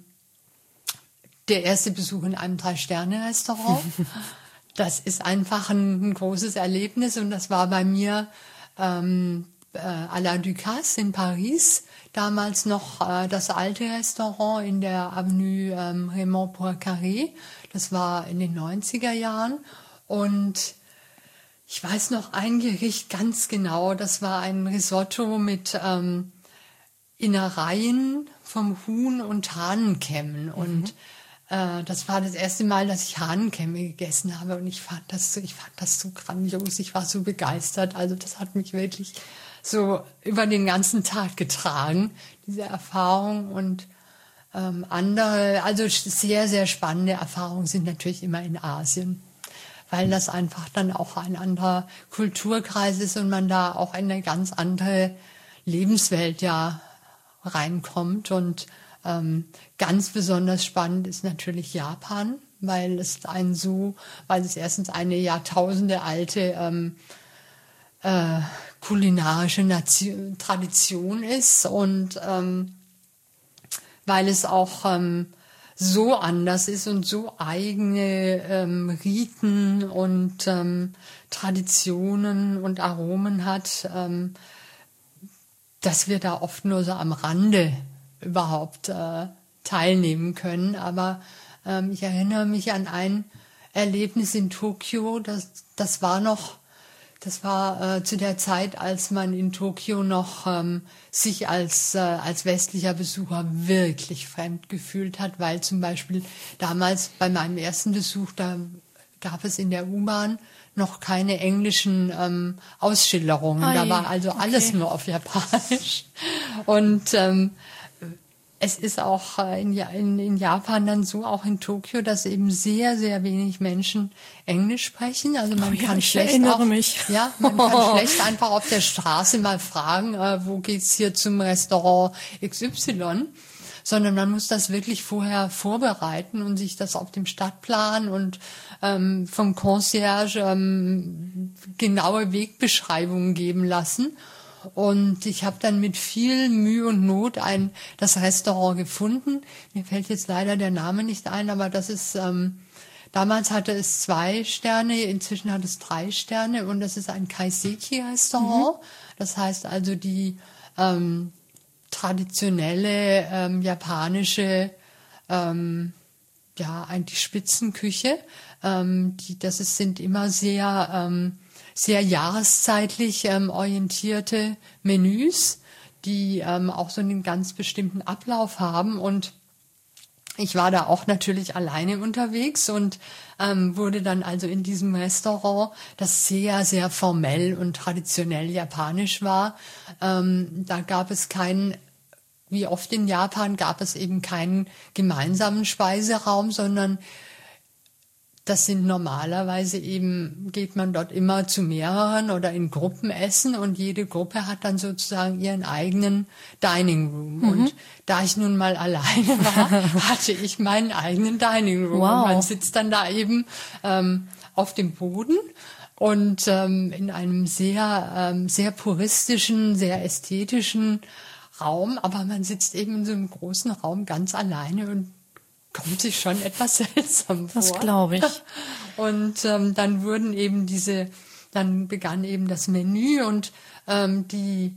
der erste Besuch in einem Drei-Sterne-Restaurant. Das ist einfach ein, ein großes Erlebnis und das war bei mir ähm, äh, à la Ducasse in Paris, damals noch äh, das alte Restaurant in der Avenue ähm, Raymond Poincaré. Das war in den neunziger Jahren und ich weiß noch ein Gericht ganz genau, das war ein Risotto mit ähm, Innereien vom Huhn und Hahnenkämmen und äh, das war das erste Mal, dass ich Hahnenkämme gegessen habe und ich fand das so, ich fand das so grandios, ich war so begeistert, also das hat mich wirklich so über den ganzen Tag getragen, diese Erfahrung und ähm, andere, also sehr, sehr spannende Erfahrungen sind natürlich immer in Asien, weil das einfach dann auch ein anderer Kulturkreis ist und man da auch in eine ganz andere Lebenswelt ja reinkommt. Und ähm, ganz besonders spannend ist natürlich Japan, weil es ein so, weil es erstens eine Jahrtausende alte ähm, äh, kulinarische Nation, Tradition ist und ähm, weil es auch ähm, so anders ist und so eigene ähm, Riten und ähm, Traditionen und Aromen hat, ähm, dass wir da oft nur so am Rande überhaupt äh, teilnehmen können. Aber ähm, ich erinnere mich an ein Erlebnis in Tokio, das, das war noch, das war äh, zu der Zeit, als man in Tokio noch ähm, sich als, äh, als westlicher Besucher wirklich fremd gefühlt hat, weil zum Beispiel damals bei meinem ersten Besuch, da gab es in der U-Bahn noch keine englischen ähm, Ausschilderungen. Ei, da war also alles okay. nur auf Japanisch. Und ähm, es ist auch äh, in, in, in Japan dann so, auch in Tokio, dass eben sehr, sehr wenig Menschen Englisch sprechen. Also man Oh ja, kann ich schlecht erinnere auch, mich. ja, man kann schlecht einfach auf der Straße mal fragen, äh, wo geht's hier zum Restaurant X Y, sondern man muss das wirklich vorher vorbereiten und sich das auf dem Stadtplan und ähm, vom Concierge ähm, genaue Wegbeschreibungen geben lassen. Und ich habe dann mit viel Mühe und Not ein das Restaurant gefunden. Mir fällt jetzt leider der Name nicht ein, aber das ist ähm, damals hatte es zwei Sterne, inzwischen hat es drei Sterne und das ist ein Kaiseki-Restaurant. Mhm. Das heißt also die ähm, traditionelle ähm, japanische ähm, ja eigentlich Spitzenküche. Ähm, die das ist, sind immer sehr ähm, sehr jahreszeitlich ähm, orientierte Menüs, die ähm, auch so einen ganz bestimmten Ablauf haben. Und ich war da auch natürlich alleine unterwegs und ähm, wurde dann also in diesem Restaurant, das sehr, sehr formell und traditionell japanisch war. Ähm, da gab es keinen, wie oft in Japan, gab es eben keinen gemeinsamen Speiseraum, sondern das sind normalerweise eben, geht man dort immer zu mehreren oder in Gruppen essen und jede Gruppe hat dann sozusagen ihren eigenen Dining Room. Mhm. Und da ich nun mal alleine war, hatte ich meinen eigenen Dining Room. Wow. Und man sitzt dann da eben ähm, auf dem Boden und ähm, in einem sehr, ähm, sehr puristischen, sehr ästhetischen Raum, aber man sitzt eben in so einem großen Raum ganz alleine und kommt sich schon etwas seltsam vor. Das glaube ich. Und ähm, dann wurden eben diese, dann begann eben das Menü und ähm, die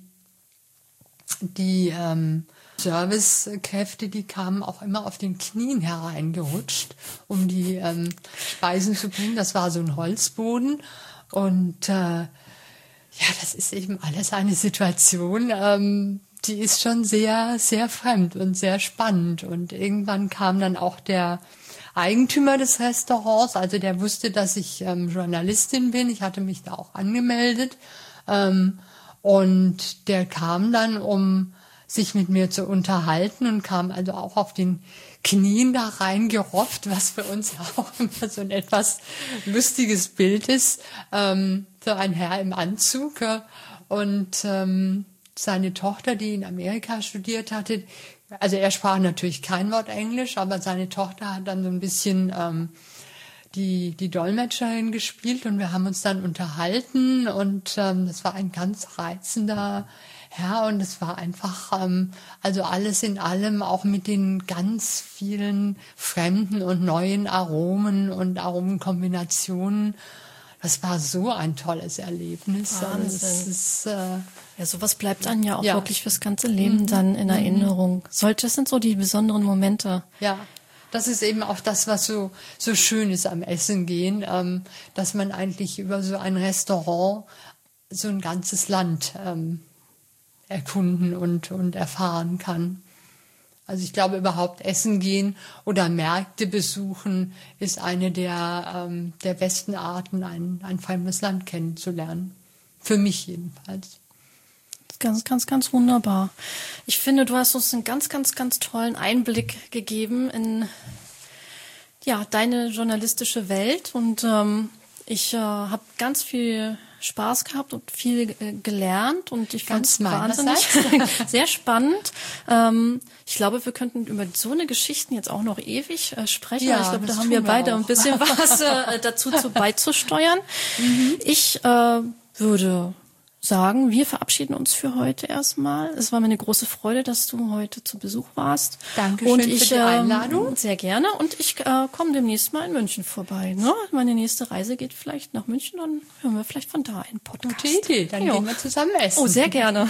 die ähm, Servicekräfte, die kamen auch immer auf den Knien hereingerutscht, um die ähm, Speisen zu bringen. Das war so ein Holzboden und äh, ja, das ist eben alles eine Situation, ähm, die ist schon sehr, sehr fremd und sehr spannend. Und irgendwann kam dann auch der Eigentümer des Restaurants, also der wusste, dass ich ähm, Journalistin bin. Ich hatte mich da auch angemeldet. Ähm, und der kam dann, um sich mit mir zu unterhalten und kam also auch auf den Knien da reingerofft, was für uns ja auch immer so ein etwas lustiges Bild ist. Ähm, so ein Herr im Anzug äh, und ähm, seine Tochter, die in Amerika studiert hatte, also er sprach natürlich kein Wort Englisch, aber seine Tochter hat dann so ein bisschen ähm, die die Dolmetscherin gespielt und wir haben uns dann unterhalten und ähm, das war ein ganz reizender Herr und es war einfach, ähm, also alles in allem auch mit den ganz vielen fremden und neuen Aromen und Aromenkombinationen. Das war so ein tolles Erlebnis. Wahnsinn. Also es ist, äh, Ja, sowas bleibt dann ja auch ja. wirklich fürs ganze Leben Mhm. dann in Erinnerung. Sollte, das sind so die besonderen Momente. Ja, das ist eben auch das, was so so schön ist am Essen gehen, ähm, dass man eigentlich über so ein Restaurant so ein ganzes Land ähm, erkunden und und erfahren kann. Also ich glaube überhaupt Essen gehen oder Märkte besuchen ist eine der ähm, der besten Arten, ein ein fremdes Land kennenzulernen. Für mich jedenfalls. Ganz, ganz, ganz wunderbar. Ich finde, du hast uns einen ganz, ganz, ganz tollen Einblick gegeben in ja deine journalistische Welt und ähm, ich äh, habe ganz viel Spaß gehabt und viel äh, gelernt und ich fand es wahnsinnig sehr spannend. Ähm, ich glaube, wir könnten über so eine Geschichten jetzt auch noch ewig äh, sprechen. Ja, ich glaube, da das haben wir tun wir beide auch. ein bisschen was äh, dazu zu beizusteuern. Mhm. Ich äh, würde sagen, wir verabschieden uns für heute erstmal. Es war mir eine große Freude, dass du heute zu Besuch warst. Dankeschön und ich, für die Einladung. Ähm, sehr gerne. Und ich äh, komme demnächst mal in München vorbei. Ne? Meine nächste Reise geht vielleicht nach München, dann hören wir vielleicht von da einen Podcast. Gute Idee, dann jo. gehen wir zusammen essen. Oh, sehr gerne.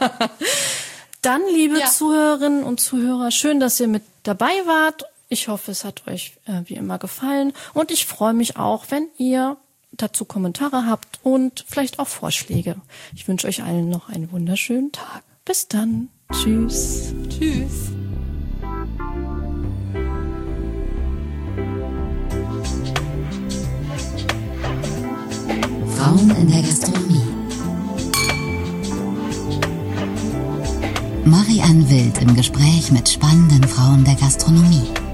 Dann, liebe Ja. Zuhörerinnen und Zuhörer, schön, dass ihr mit dabei wart. Ich hoffe, es hat euch äh, wie immer gefallen. Und ich freue mich auch, wenn ihr dazu Kommentare habt und vielleicht auch Vorschläge. Ich wünsche euch allen noch einen wunderschönen Tag. Bis dann. Tschüss. Tschüss. Frauen in der Gastronomie. Marianne Wild im Gespräch mit spannenden Frauen der Gastronomie.